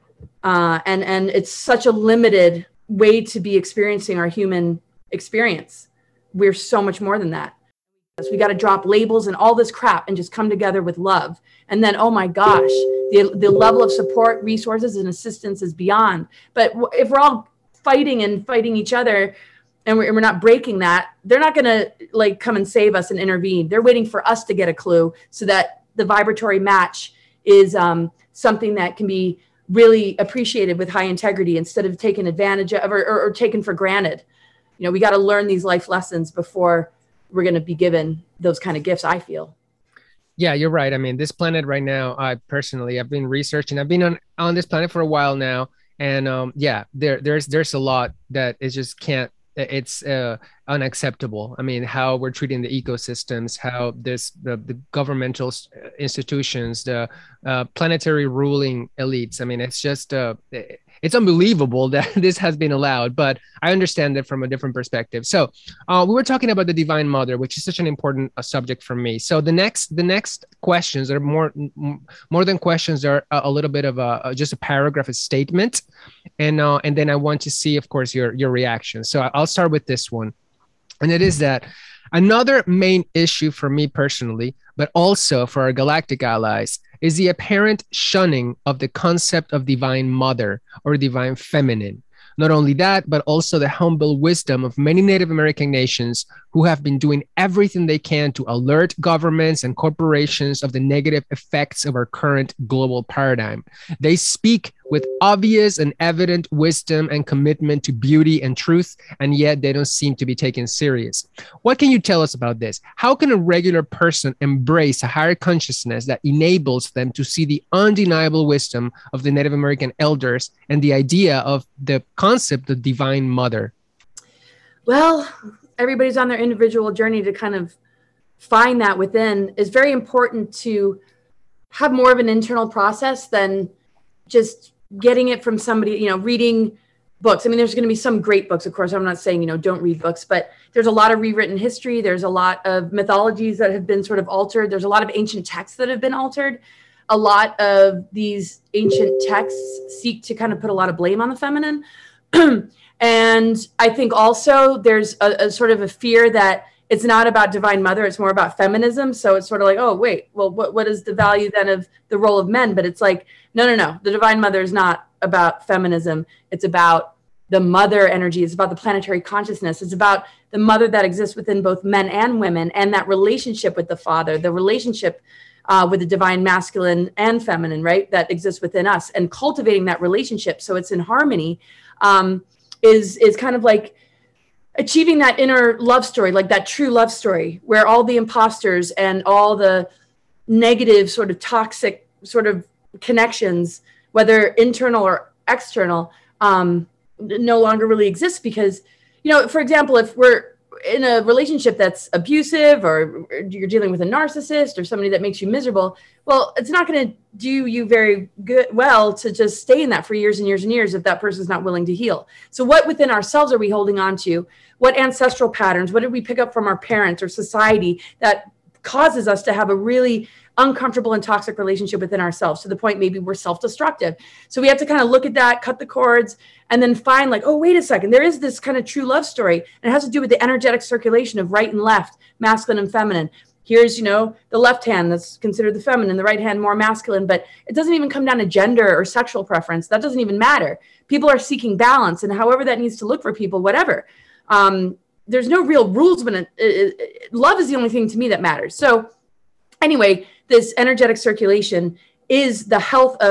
S2: Uh, and, and it's such a limited way to be experiencing our human experience. We're so much more than that. So we got to drop labels and all this crap and just come together with love. And then, oh my gosh, the, the level of support, resources, and assistance is beyond. But if we're all fighting and fighting each other and we're, and we're not breaking that, they're not going to like come and save us and intervene. They're waiting for us to get a clue so that the vibratory match is um, something that can be really appreciated with high integrity instead of taken advantage of or, or, or taken for granted. You know, we got to learn these life lessons before we're going to be given those kind of gifts, I feel.
S1: Yeah, you're right. I mean, this planet right now, I personally, I've been researching, I've been on, on this planet for a while now. And um, yeah, there, there's, there's a lot that it just can't, it's uh, unacceptable. I mean, how we're treating the ecosystems, how this, the, the governmental institutions, the uh, planetary ruling elites. I mean, it's just, uh, it's unbelievable that this has been allowed, but I understand it from a different perspective. So uh, we were talking about the Divine Mother, which is such an important uh, subject for me. So the next, the next questions are more, more than questions, are a, a little bit of a, just a paragraph, a statement. And, uh, and then I want to see, of course, your, your reaction. So I'll start with this one. And it is that another main issue for me personally, but also for our galactic allies, is the apparent shunning of the concept of divine mother or divine feminine. Not only that, but also the humble wisdom of many Native American nations who have been doing everything they can to alert governments and corporations of the negative effects of our current global paradigm. They speak with obvious and evident wisdom and commitment to beauty and truth, and yet they don't seem to be taken serious. What can you tell us about this? How can a regular person embrace a higher consciousness that enables them to see the undeniable wisdom of the Native American elders and the idea of the concept of divine mother?
S2: Well, everybody's on their individual journey to kind of find that within. Is very important to have more of an internal process than just getting it from somebody, you know, reading books. I mean, there's going to be some great books, of course. I'm not saying, you know, don't read books, but there's a lot of rewritten history. There's a lot of mythologies that have been sort of altered. There's a lot of ancient texts that have been altered. A lot of these ancient texts seek to kind of put a lot of blame on the feminine. And I think also there's a, a sort of a fear that it's not about divine mother, it's more about feminism. So it's sort of like, oh, wait, well, what, what is the value then of the role of men? But it's like, no, no, no. The divine mother is not about feminism. It's about the mother energy. It's about the planetary consciousness. It's about the mother that exists within both men and women, and that relationship with the father, the relationship uh, with the divine masculine and feminine, right? That exists within us, and cultivating that relationship so it's in harmony um, is, is kind of like achieving that inner love story, like that true love story where all the imposters and all the negative sort of toxic sort of connections, whether internal or external, um, no longer really exist. Because, you know, for example, if we're in a relationship that's abusive, or you're dealing with a narcissist or somebody that makes you miserable, well, it's not going to do you very good well to just stay in that for years and years and years if that person's not willing to heal. So what within ourselves are we holding on to? What ancestral patterns, what did we pick up from our parents or society that causes us to have a really uncomfortable and toxic relationship within ourselves, to the point maybe we're self-destructive? So we have to kind of look at that, cut the cords, and then find like, oh, wait a second, there is this kind of true love story. And it has to do with the energetic circulation of right and left, masculine and feminine. Here's, you know, the left hand that's considered the feminine, the right hand more masculine, but it doesn't even come down to gender or sexual preference. That doesn't even matter. People are seeking balance, and however that needs to look for people, whatever. Um, there's no real rules, but it, it, it, love is the only thing to me that matters. So anyway, this energetic circulation is the health of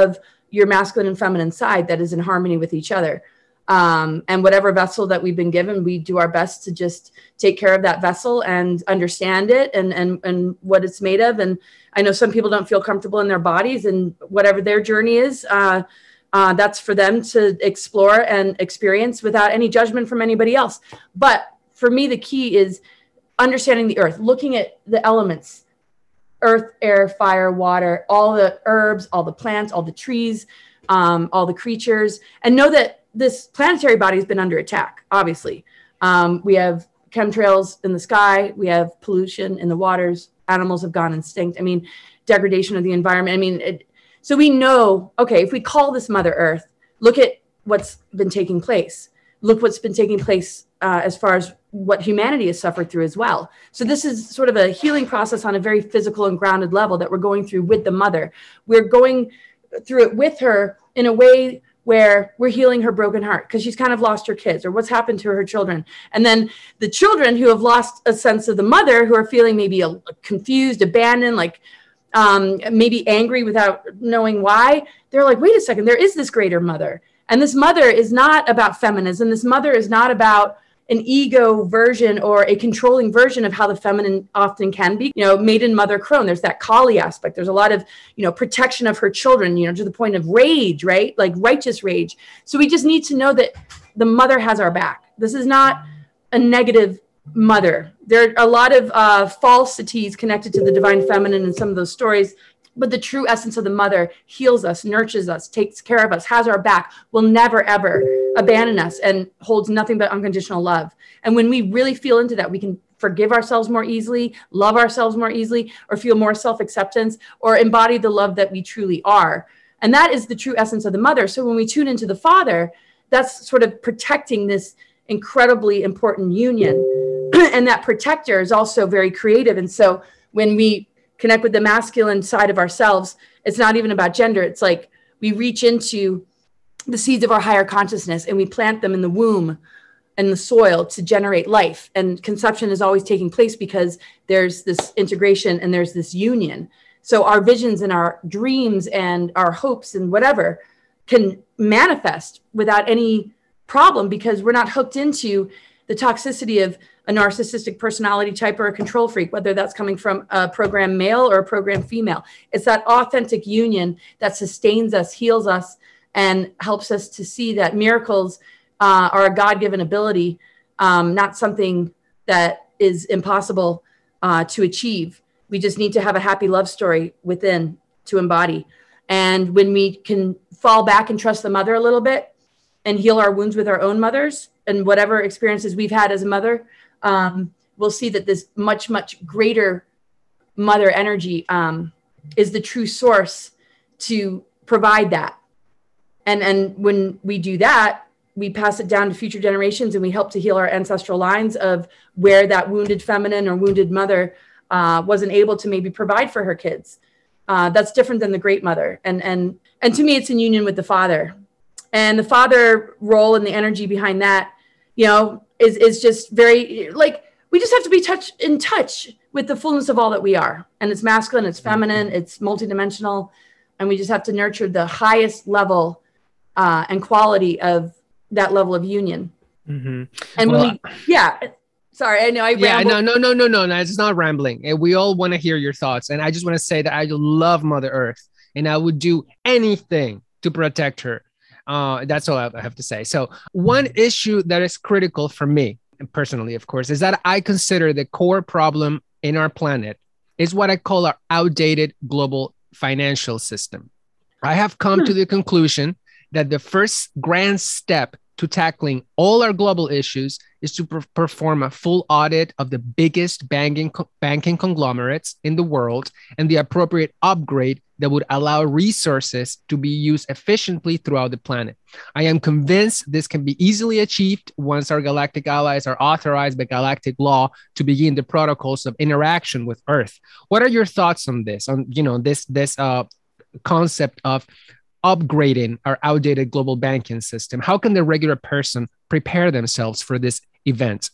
S2: your masculine and feminine side that is in harmony with each other. Um, and whatever vessel that we've been given, we do our best to just take care of that vessel and understand it and, and, and what it's made of. And I know some people don't feel comfortable in their bodies, and whatever their journey is, uh, uh, that's for them to explore and experience without any judgment from anybody else. But for me, the key is understanding the earth, looking at the elements, earth, air, fire, water, all the herbs, all the plants, all the trees, um, all the creatures, and know that this planetary body has been under attack. Obviously, um, we have chemtrails in the sky, we have pollution in the waters, animals have gone extinct. I mean, degradation of the environment. I mean, it, so we know, okay, if we call this Mother Earth, look at what's been taking place. Look what's been taking place uh, as far as what humanity has suffered through as well. So this is sort of a healing process on a very physical and grounded level that we're going through with the mother. We're going through it with her in a way where we're healing her broken heart because she's kind of lost her kids, or what's happened to her children. And then the children who have lost a sense of the mother, who are feeling maybe a, a confused, abandoned, like um, maybe angry without knowing why, they're like, wait a second, there is this greater mother. And this mother is not about feminism. This mother is not about an ego version or a controlling version of how the feminine often can be. You know, maiden mother crone, there's that Kali aspect. There's a lot of, you know, protection of her children, you know, to the point of rage, right? Like righteous rage. So we just need to know that the mother has our back. This is not a negative mother. There are a lot of uh, falsities connected to the divine feminine in some of those stories. But the true essence of the mother heals us, nurtures us, takes care of us, has our back, will never, ever abandon us, and holds nothing but unconditional love. And when we really feel into that, we can forgive ourselves more easily, love ourselves more easily, or feel more self-acceptance, or embody the love that we truly are. And that is the true essence of the mother. So when we tune into the father, that's sort of protecting this incredibly important union. And that protector is also very creative. And so when we connect with the masculine side of ourselves, it's not even about gender. It's like we reach into the seeds of our higher consciousness and we plant them in the womb and the soil to generate life. And conception is always taking place because there's this integration and there's this union. So our visions and our dreams and our hopes and whatever can manifest without any problem because we're not hooked into the toxicity of a narcissistic personality type or a control freak, whether that's coming from a program male or a program female. It's that authentic union that sustains us, heals us, and helps us to see that miracles uh, are a God-given ability, um, not something that is impossible uh, to achieve. We just need to have a happy love story within to embody. And when we can fall back and trust the mother a little bit and heal our wounds with our own mothers and whatever experiences we've had as a mother, um, we'll see that this much, much greater mother energy um, is the true source to provide that. And, and when we do that, we pass it down to future generations and we help to heal our ancestral lines of where that wounded feminine or wounded mother uh, wasn't able to maybe provide for her kids. Uh, that's different than the great mother. And, and, and to me, it's in union with the father. And the father role and the energy behind that, you know, is, is just very, like, we just have to be touch in touch with the fullness of all that we are. And it's masculine, it's feminine, it's multidimensional. And we just have to nurture the highest level uh, and quality of that level of union.
S1: Mm-hmm.
S2: And
S1: well,
S2: when we, yeah, sorry, I know I
S1: Yeah,
S2: rambled.
S1: no, no, no, no, no, no. It's not rambling. And we all want to hear your thoughts. And I just want to say that I love Mother Earth and I would do anything to protect her. Uh, that's all I have to say. So one issue that is critical for me, personally, of course, is that I consider the core problem in our planet is what I call our outdated global financial system. I have come to the conclusion that the first grand step to tackling all our global issues is to per- perform a full audit of the biggest banking, co- banking conglomerates in the world and the appropriate upgrade that would allow resources to be used efficiently throughout the planet. I am convinced this can be easily achieved once our galactic allies are authorized by galactic law to begin the protocols of interaction with Earth. What are your thoughts on this, on, you know, this, this uh, concept of upgrading our outdated global banking system? How can the regular person prepare themselves for this event?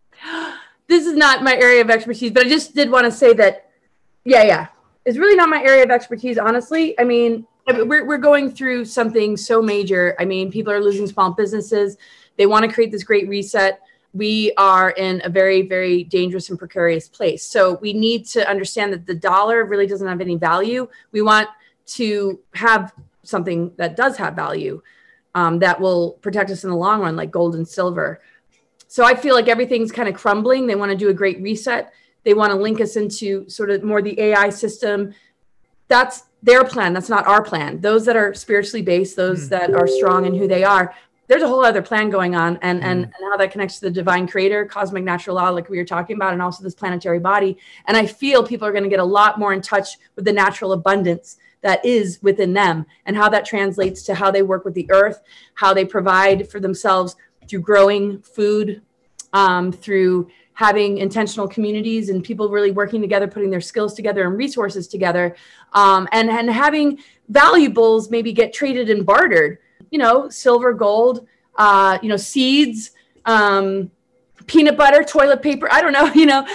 S2: This is not my area of expertise, but I just did want to say that, yeah, yeah. It's really not my area of expertise, honestly. I mean, we're, we're going through something so major. I mean, people are losing small businesses. They want to create this great reset. We are in a very, very dangerous and precarious place. So we need to understand that the dollar really doesn't have any value. We want to have something that does have value, um, that will protect us in the long run, like gold and silver. So I feel like everything's kind of crumbling. They want to do a great reset. They want to link us into sort of more the A I system. That's their plan. That's not our plan. Those that are spiritually based, those mm. that are strong in who they are, there's a whole other plan going on, and, mm. and, and how that connects to the divine creator, cosmic natural law, like we were talking about, and also this planetary body. And I feel people are going to get a lot more in touch with the natural abundance that is within them, and how that translates to how they work with the earth, how they provide for themselves through growing food, um, through having intentional communities and people really working together, putting their skills together and resources together, um, and, and having valuables maybe get traded and bartered, you know, silver, gold, uh, you know, seeds, um, peanut butter, toilet paper. I don't know, you know,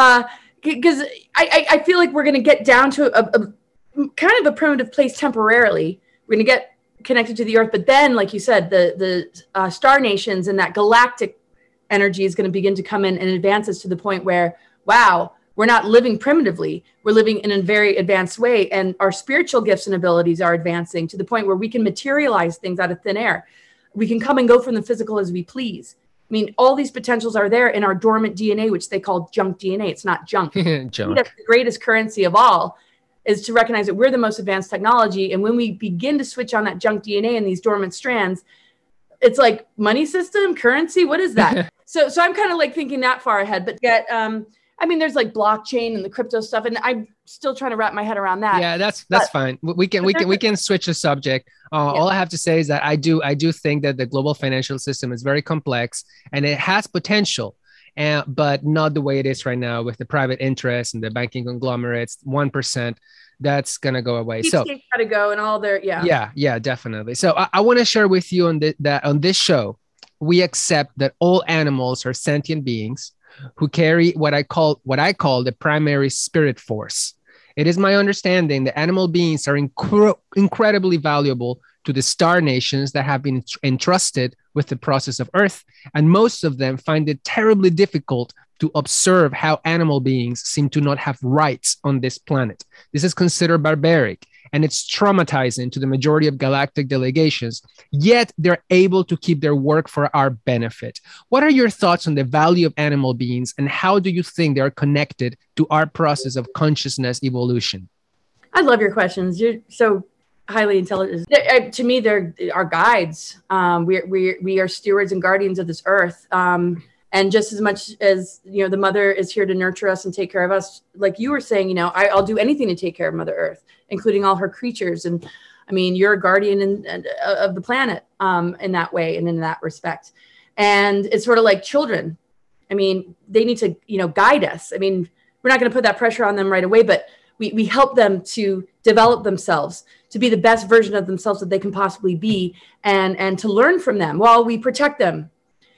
S2: because uh, I, I feel like we're going to get down to a, a kind of a primitive place temporarily. We're going to get connected to the earth. But then, like you said, the, the uh, star nations and that galactic energy is going to begin to come in and advance us to the point where, wow, we're not living primitively. We're living in a very advanced way. And our spiritual gifts and abilities are advancing to the point where we can materialize things out of thin air. We can come and go from the physical as we please. I mean, all these potentials are there in our dormant D N A, which they call junk D N A. It's not junk. junk. That's the greatest currency of all, is to recognize that we're the most advanced technology. And when we begin to switch on that junk D N A and these dormant strands, it's like money system, currency. What is that? so, so I'm kind of like thinking that far ahead, but yet, um, I mean, there's like blockchain and the crypto stuff, and I'm still trying to wrap my head around that.
S1: Yeah, that's that's but, fine. We can we can we can switch the subject. Uh, yeah. All I have to say is that I do I do think that the global financial system is very complex and it has potential, and but not the way it is right now with the private interests and the banking conglomerates. One percent. That's gonna go away.
S2: Keep
S1: so
S2: gotta go and all their yeah
S1: yeah yeah definitely. So I, I want to share with you on the, that on this show, we accept that all animals are sentient beings who carry what I call what I call the primary spirit force. It is my understanding that animal beings are incre- incredibly valuable to the star nations that have been entrusted with the process of Earth, and most of them find it terribly difficult to observe how animal beings seem to not have rights on this planet. This is considered barbaric, and it's traumatizing to the majority of galactic delegations, yet they're able to keep their work for our benefit. What are your thoughts on the value of animal beings, and how do you think they are connected to our process of consciousness evolution?
S2: I love your questions. You're so highly intelligent. They're, to me, they're our guides. Um, we we we are stewards and guardians of this earth. Um, And just as much as, you know, the mother is here to nurture us and take care of us, like you were saying, you know, I, I'll do anything to take care of Mother Earth, including all her creatures. And I mean, you're a guardian in, in, of the planet um, in that way and in that respect. And it's sort of like children. I mean, they need to, you know, guide us. I mean, we're not going to put that pressure on them right away, but we, we help them to develop themselves, to be the best version of themselves that they can possibly be, and, and to learn from them while we protect them.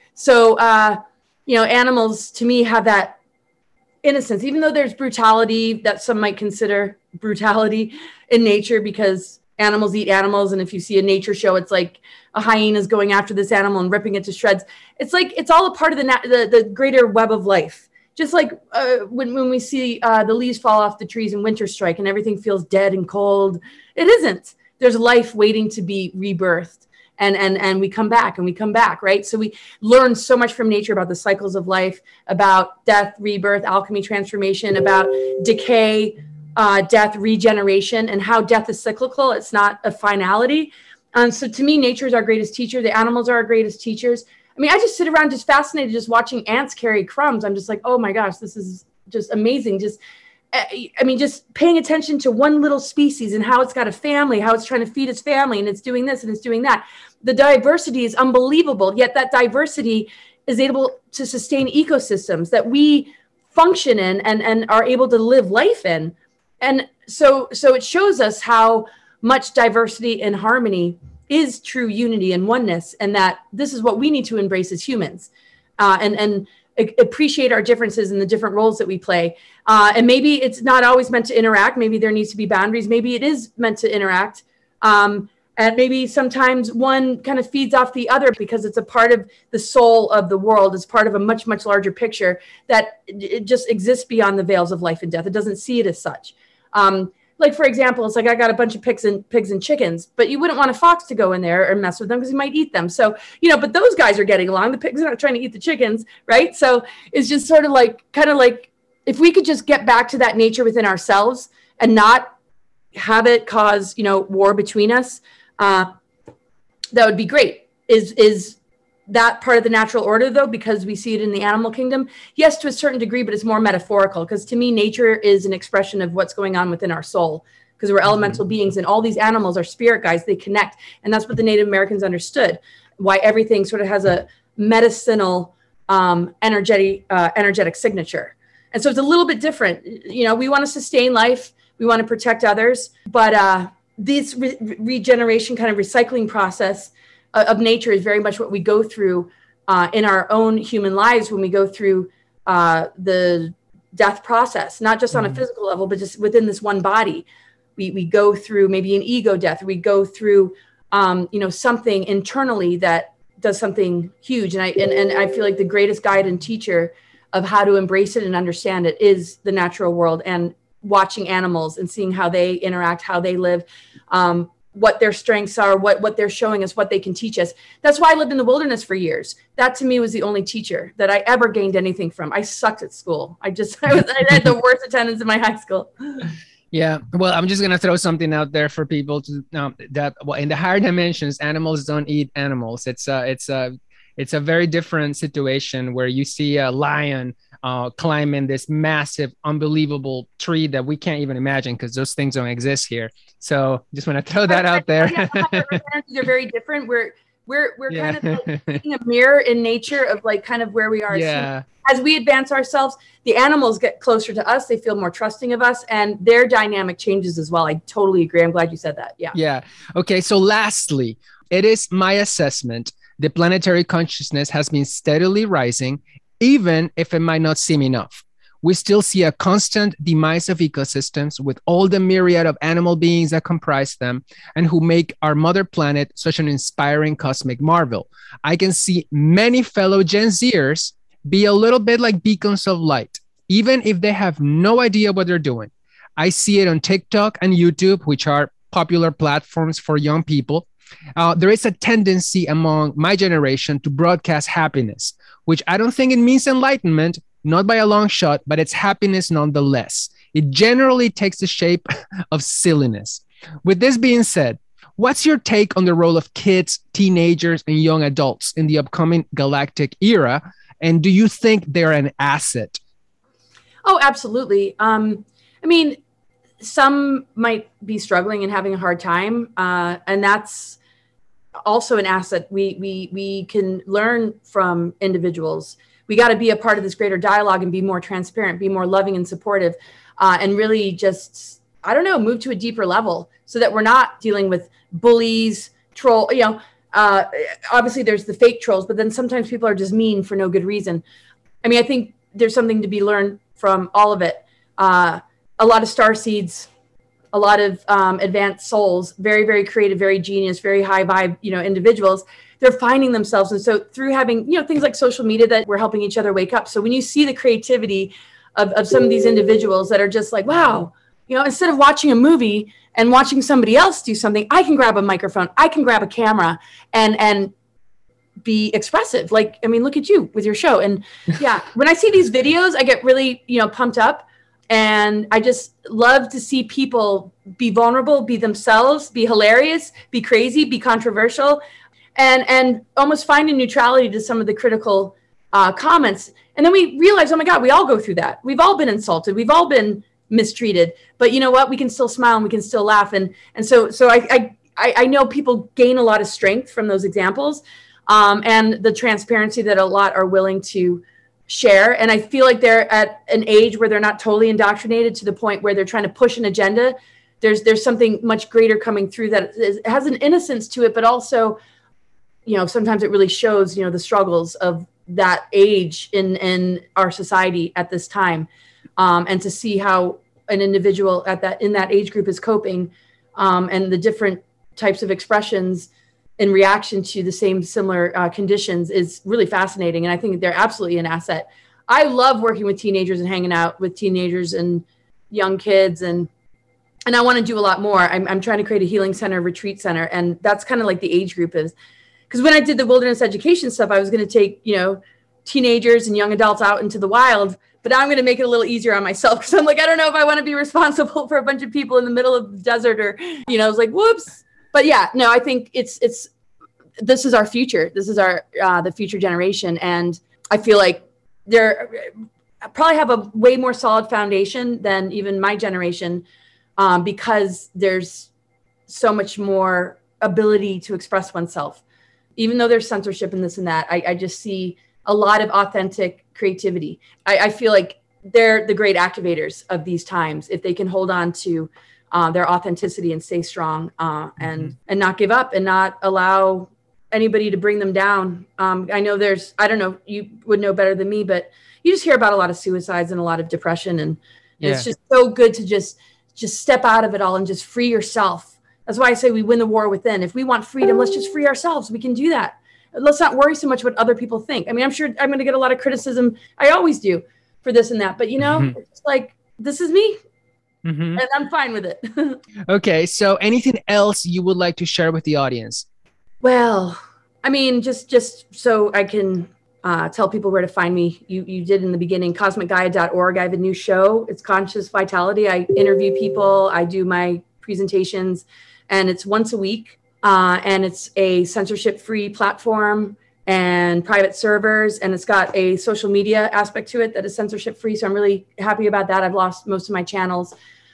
S2: So, uh, you know, animals to me have that innocence, even though there's brutality that some might consider brutality in nature, because animals eat animals. And if you see a nature show, it's like a hyena is going after this animal and ripping it to shreds. It's like, it's all a part of the na- the, the greater web of life. Just like uh, when, when we see uh, the leaves fall off the trees in winter strike and everything feels dead and cold, it isn't. There's life waiting to be rebirthed. And, and, and we come back and we come back, right? So we learn so much from nature about the cycles of life, about death, rebirth, alchemy, transformation, about decay, uh, death, regeneration, and how death is cyclical. It's not a finality. Um, so to me, nature is our greatest teacher. The animals are our greatest teachers. I mean, I just sit around just fascinated, just watching ants carry crumbs. I'm just like, oh my gosh, this is just amazing. Just I mean, just paying attention to one little species and how it's got a family, how it's trying to feed its family, and it's doing this and it's doing that. The diversity is unbelievable, yet that diversity is able to sustain ecosystems that we function in and, and are able to live life in. And so, so it shows us how much diversity and harmony is true unity and oneness, and that this is what we need to embrace as humans. Uh, and, and appreciate our differences and the different roles that we play. Uh, and maybe it's not always meant to interact. Maybe there needs to be boundaries. Maybe it is meant to interact. Um, and maybe sometimes one kind of feeds off the other because it's a part of the soul of the world. It's part of a much, much larger picture that it just exists beyond the veils of life and death. It doesn't see it as such. Um, like, for example, it's like I got a bunch of pigs and pigs and chickens, but you wouldn't want a fox to go in there and mess with them because he might eat them. So, you know, but those guys are getting along. The pigs are not trying to eat the chickens, right? So it's just sort of like, kind of like, if we could just get back to that nature within ourselves and not have it cause, you know, war between us, uh, that would be great. Is, is that part of the natural order, though, because we see it in the animal kingdom? Yes, to a certain degree, but it's more metaphorical, because to me, nature is an expression of what's going on within our soul, because we're elemental mm-hmm. beings, and all these animals are spirit guides. They connect. And that's what the Native Americans understood, why everything sort of has a medicinal, um, energetic, uh, energetic signature. And so it's a little bit different. You know, we want to sustain life. We want to protect others. But uh, this re- regeneration kind of recycling process uh, of nature is very much what we go through uh, in our own human lives when we go through uh, the death process, not just on mm-hmm. a physical level, but just within this one body. We we go through maybe an ego death. Or we go through, um, you know, something internally that does something huge. And I and, and I feel like the greatest guide and teacher of how to embrace it and understand it is the natural world, and watching animals and seeing how they interact, how they live, um, what their strengths are, what, what they're showing us, what they can teach us. That's why I lived in the wilderness for years. That to me was the only teacher that I ever gained anything from. I sucked at school. I just, I, was, I had the worst attendance in my high school.
S1: Yeah. Well, I'm just going to throw something out there for people to um, that well, in the higher dimensions, animals don't eat animals. It's a, it's a, it's a very different situation where you see a lion uh, climbing this massive, unbelievable tree that we can't even imagine because those things don't exist here. So just want to throw that out there.
S2: Yeah, they're very different. We're we're we're yeah. kind of like taking a mirror in nature of like kind of where we are.
S1: Yeah.
S2: As we advance ourselves, the animals get closer to us. They feel more trusting of us, and their dynamic changes as well. I totally agree. I'm glad you said that. Yeah.
S1: Yeah. Okay. So lastly, it is my assessment the planetary consciousness has been steadily rising, even if it might not seem enough. We still see a constant demise of ecosystems with all the myriad of animal beings that comprise them and who make our mother planet such an inspiring cosmic marvel. I can see many fellow Gen Zers be a little bit like beacons of light, even if they have no idea what they're doing. I see it on TikTok and YouTube, which are popular platforms for young people. Uh, there is a tendency among my generation to broadcast happiness, which I don't think it means enlightenment, not by a long shot, but it's happiness nonetheless. It generally takes the shape of silliness. With this being said, what's your take on the role of kids, teenagers, and young adults in the upcoming galactic era? And do you think they're an asset?
S2: Oh, absolutely. Um, I mean, some might be struggling and having a hard time, uh, and that's also an asset. We we we can learn from individuals. We got to be a part of this greater dialogue and be more transparent, be more loving and supportive, uh, and really just, I don't know, move to a deeper level so that we're not dealing with bullies, troll. You know, uh, obviously there's the fake trolls, but then sometimes people are just mean for no good reason. I mean, I think there's something to be learned from all of it. Uh, a lot of starseeds, a lot of um, advanced souls, very, very creative, very genius, very high vibe, you know, individuals. They're finding themselves. And so through having, you know, things like social media, that we're helping each other wake up. So when you see the creativity of, of some of these individuals that are just like, wow, you know, instead of watching a movie and watching somebody else do something, I can grab a microphone, I can grab a camera and, and be expressive. Like, I mean, look at you with your show. And yeah, when I see these videos, I get really, you know, pumped up. And I just love to see people be vulnerable, be themselves, be hilarious, be crazy, be controversial, and and almost find a neutrality to some of the critical uh, comments. And then we realize, oh my God, we all go through that. We've all been insulted. We've all been mistreated. But you know what? We can still smile and we can still laugh. And and so so I I, I know people gain a lot of strength from those examples, um, and the transparency that a lot are willing to share. And I feel like they're at an age where they're not totally indoctrinated to the point where they're trying to push an agenda. There's there's something much greater coming through that is, has an innocence to it, but also, you know, sometimes it really shows, you know, the struggles of that age in, in our society at this time. Um, and to see how an individual at that, in that age group is coping, um, and the different types of expressions in reaction to the same similar uh, conditions is really fascinating. And I think they're absolutely an asset. I love working with teenagers and hanging out with teenagers and young kids. And, and I want to do a lot more. I'm, I'm trying to create a healing center, retreat center. And that's kind of like the age group is, because when I did the wilderness education stuff, I was going to take, you know, teenagers and young adults out into the wild, but now I'm going to make it a little easier on myself. Cause I'm like, I don't know if I want to be responsible for a bunch of people in the middle of the desert or, you know, I was like, whoops. But yeah, no, I think it's, it's, this is our future. This is our, uh, the future generation. And I feel like they're I probably have a way more solid foundation than even my generation, um, because there's so much more ability to express oneself. Even though there's censorship and this and that, I, I just see a lot of authentic creativity. I, I feel like they're the great activators of these times if they can hold on to uh, their authenticity and stay strong uh, and mm-hmm. and not give up and not allow anybody to bring them down. Um, I know there's, I don't know, you would know better than me, but you just hear about a lot of suicides and a lot of depression, and yeah. It's just so good to just just step out of it all and just free yourself. That's why I say we win the war within. If we want freedom, let's just free ourselves. We can do that. Let's not worry so much what other people think. I mean, I'm sure I'm going to get a lot of criticism. I always do for this and that. But, you know, mm-hmm. it's like, this is me. Mm-hmm. And I'm fine with it.
S1: Okay. So anything else you would like to share with the audience?
S2: Well, I mean, just just so I can uh, tell people where to find me. You you did in the beginning, cosmic gaia dot org. I have a new show. It's Conscious Vitality. I interview people. I do my presentations. And it's once a week, uh, and it's a censorship-free platform and private servers, and it's got a social media aspect to it that is censorship-free. So I'm really happy about that. I've lost most of my channels,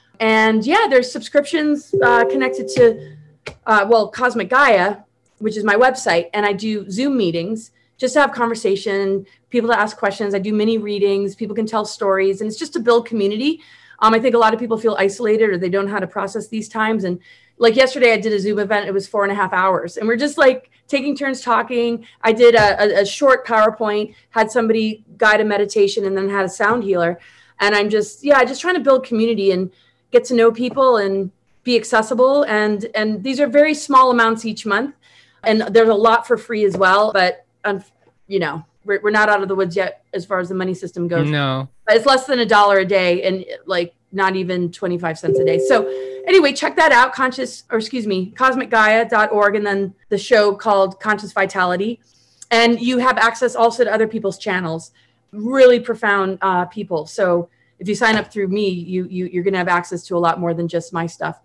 S2: and yeah, there's subscriptions uh, connected to uh, well, Cosmic Gaia, which is my website, and I do Zoom meetings just to have conversation, people to ask questions. I do mini readings. People can tell stories, and it's just to build community. Um, I think a lot of people feel isolated or they don't know how to process these times, and like yesterday, I did a Zoom event. It was four and a half hours. And we're just like taking turns talking. I did a, a, a short PowerPoint, had somebody guide a meditation, and then had a sound healer. And I'm just, yeah, just trying to build community and get to know people and be accessible. And, and these are very small amounts each month. And there's a lot for free as well. But, um, you know, we're, we're not out of the woods yet as far as the money system goes.
S1: No.
S2: But it's less than a dollar a day and like not even twenty-five cents a day. So anyway, check that out, conscious, or excuse me, cosmic gaia dot org, and then the show called Conscious Vitality. And you have access also to other people's channels, really profound uh, people. So if you sign up through me, you, you, you're going to have access to a lot more than just my stuff.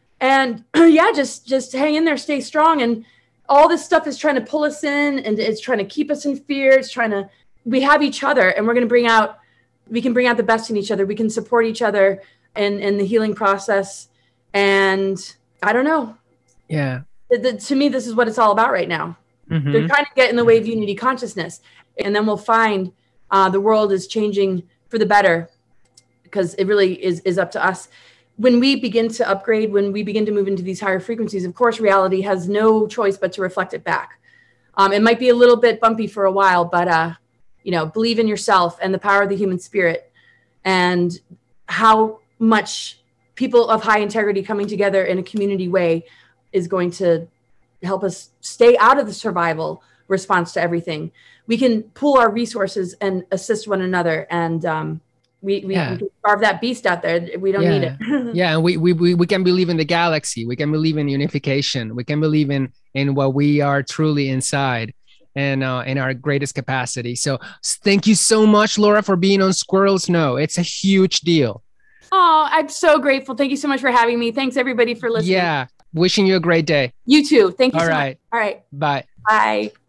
S2: And yeah, just, just hang in there, stay strong. And all this stuff is trying to pull us in, and it's trying to keep us in fear. It's trying to, we have each other, and we're going to bring out, we can bring out the best in each other. We can support each other in, in the healing process. And I don't know.
S1: Yeah.
S2: The, the, to me, this is what it's all about right now. Mm-hmm. They're trying to get in the way of unity consciousness. And then we'll find uh, the world is changing for the better, because it really is, is up to us. When we begin to upgrade, when we begin to move into these higher frequencies, of course, reality has no choice but to reflect it back. Um, it might be a little bit bumpy for a while, but, uh, you know, believe in yourself and the power of the human spirit, and how much people of high integrity coming together in a community way is going to help us stay out of the survival response to everything. We can pool our resources and assist one another. And um, we, we, yeah. we can carve that beast out there. We don't
S1: yeah.
S2: need it.
S1: Yeah. And we, we, we, we can believe in the galaxy. We can believe in unification. We can believe in, in what we are truly inside, and uh, in our greatest capacity. So thank you so much, Laura, for being on Squirrels Know. It's a huge deal.
S2: Oh, I'm so grateful. Thank you so much for having me. Thanks everybody for listening.
S1: Yeah. Wishing you a great day.
S2: You too. Thank you
S1: All
S2: so
S1: right.
S2: much. All right.
S1: Bye.
S2: Bye.